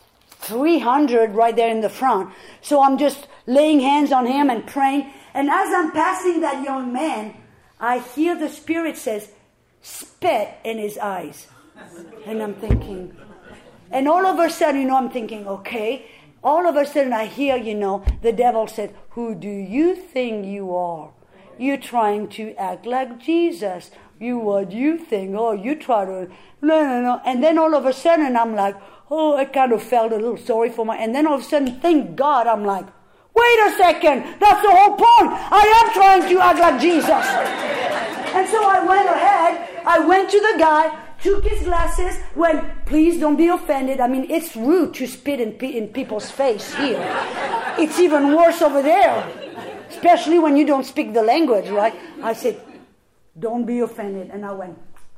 A: 300 right there in the front. So I'm just laying hands on him and praying. And as I'm passing that young man, I hear the Spirit says, spit in his eyes. And I'm thinking, and all of a sudden, I'm thinking, okay. All of a sudden I hear, the devil said, who do you think you are? You're trying to act like Jesus. What do you think? Oh, you try to, no. And then all of a sudden I'm like, oh, I kind of felt a little sorry for and then all of a sudden, thank God, I'm like, wait a second, that's the whole point. I am trying to act like Jesus. And so I went ahead, I went to the guy, took his glasses, went, please don't be offended. It's rude to spit in people's face here. It's even worse over there, especially when you don't speak the language, right? I said, don't be offended. And I went,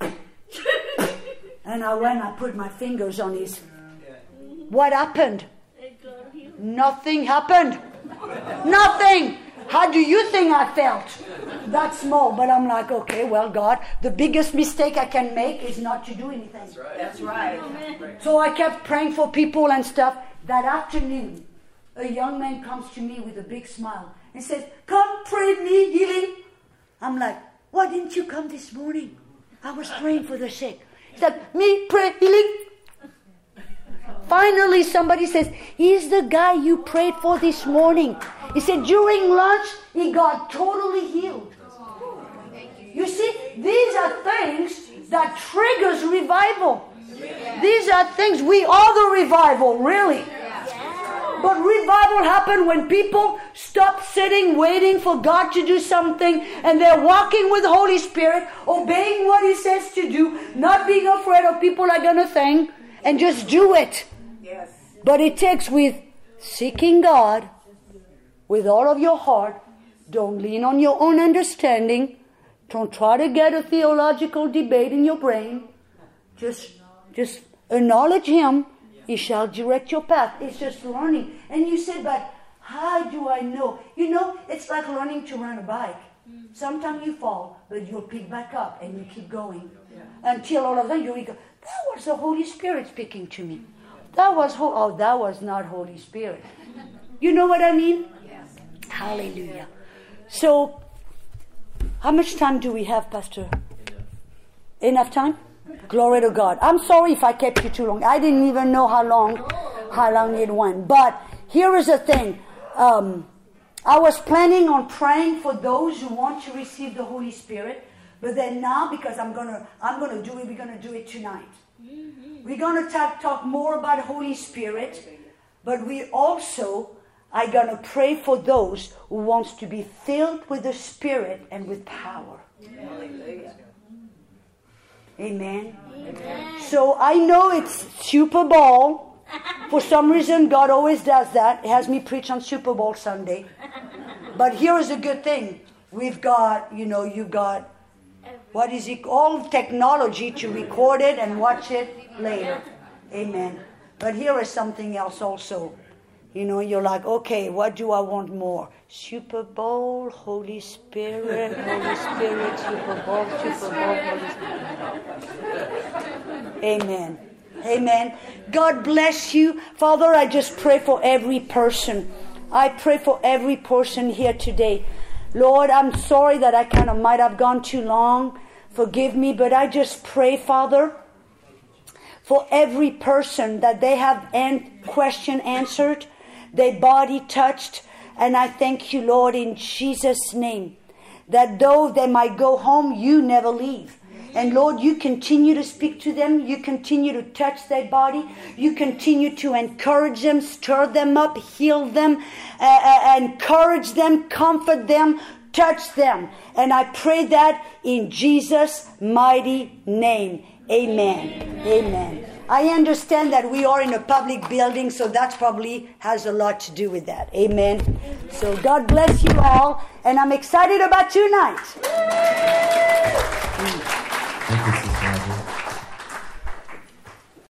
A: I put my fingers on his. What happened? Nothing happened. Nothing. How do you think I felt? That small. But I'm like, okay, well, God, the biggest mistake I can make is not to do anything.
C: That's right.
A: So I kept praying for people and stuff. that afternoon, a young man comes to me with a big smile and says, come pray me healing. I'm like, why didn't you come this morning? I was praying for the sick. He's like, me pray healing? Finally, somebody says, he's the guy you prayed for this morning. He said, during lunch, he got totally healed. You see, these are things that triggers revival. These are things, we are the revival, really. But revival happens when people stop sitting, waiting for God to do something, and they're walking with the Holy Spirit, obeying what He says to do, not being afraid of people are going to think, and just do it.
C: Yes.
A: But it takes with seeking God with all of your heart. Don't lean on your own understanding. Don't try to get a theological debate in your brain. Just acknowledge Him. He shall direct your path. It's just learning. And you say, but how do I know? You know, it's like learning to run a bike. Sometimes you fall, but you'll pick back up and you keep going. Until all of a sudden you go, that was the Holy Spirit speaking to me. That was that was not Holy Spirit. You know what I mean?
C: Yes.
A: Hallelujah. So, how much time do we have, Pastor? Enough time? Glory to God. I'm sorry if I kept you too long. I didn't even know how long it went. But here is the thing. I was planning on praying for those who want to receive the Holy Spirit. But then now, because I'm gonna do it, we're gonna do it tonight. We're gonna talk more about Holy Spirit, but we also are gonna pray for those who wants to be filled with the Spirit and with power.
C: Hallelujah.
A: Amen. Amen. So I know it's Super Bowl. For some reason, God always does that. He has me preach on Super Bowl Sunday. But here is a good thing. We've got, you've got, what is it, all technology to record it and watch it later. Amen. But here is something else also. You're like, okay, what do I want more? Super Bowl, Holy Spirit, Super Bowl, Holy Spirit. Amen. Amen. God bless you. Father, I just pray for every person. I pray for every person here today. Lord, I'm sorry that I kind of might have gone too long. Forgive me, but I just pray, Father, for every person that they have question answered, their body touched. And I thank you, Lord, in Jesus' name, that though they might go home, you never leave. And Lord, you continue to speak to them. You continue to touch their body. You continue to encourage them, stir them up, heal them, encourage them, comfort them, touch them. And I pray that in Jesus' mighty name. Amen. Amen. I understand that we are in a public building, so that probably has a lot to do with that. Amen. So God bless you all, and I'm excited about tonight.
D: Thank you, Sister Margaret.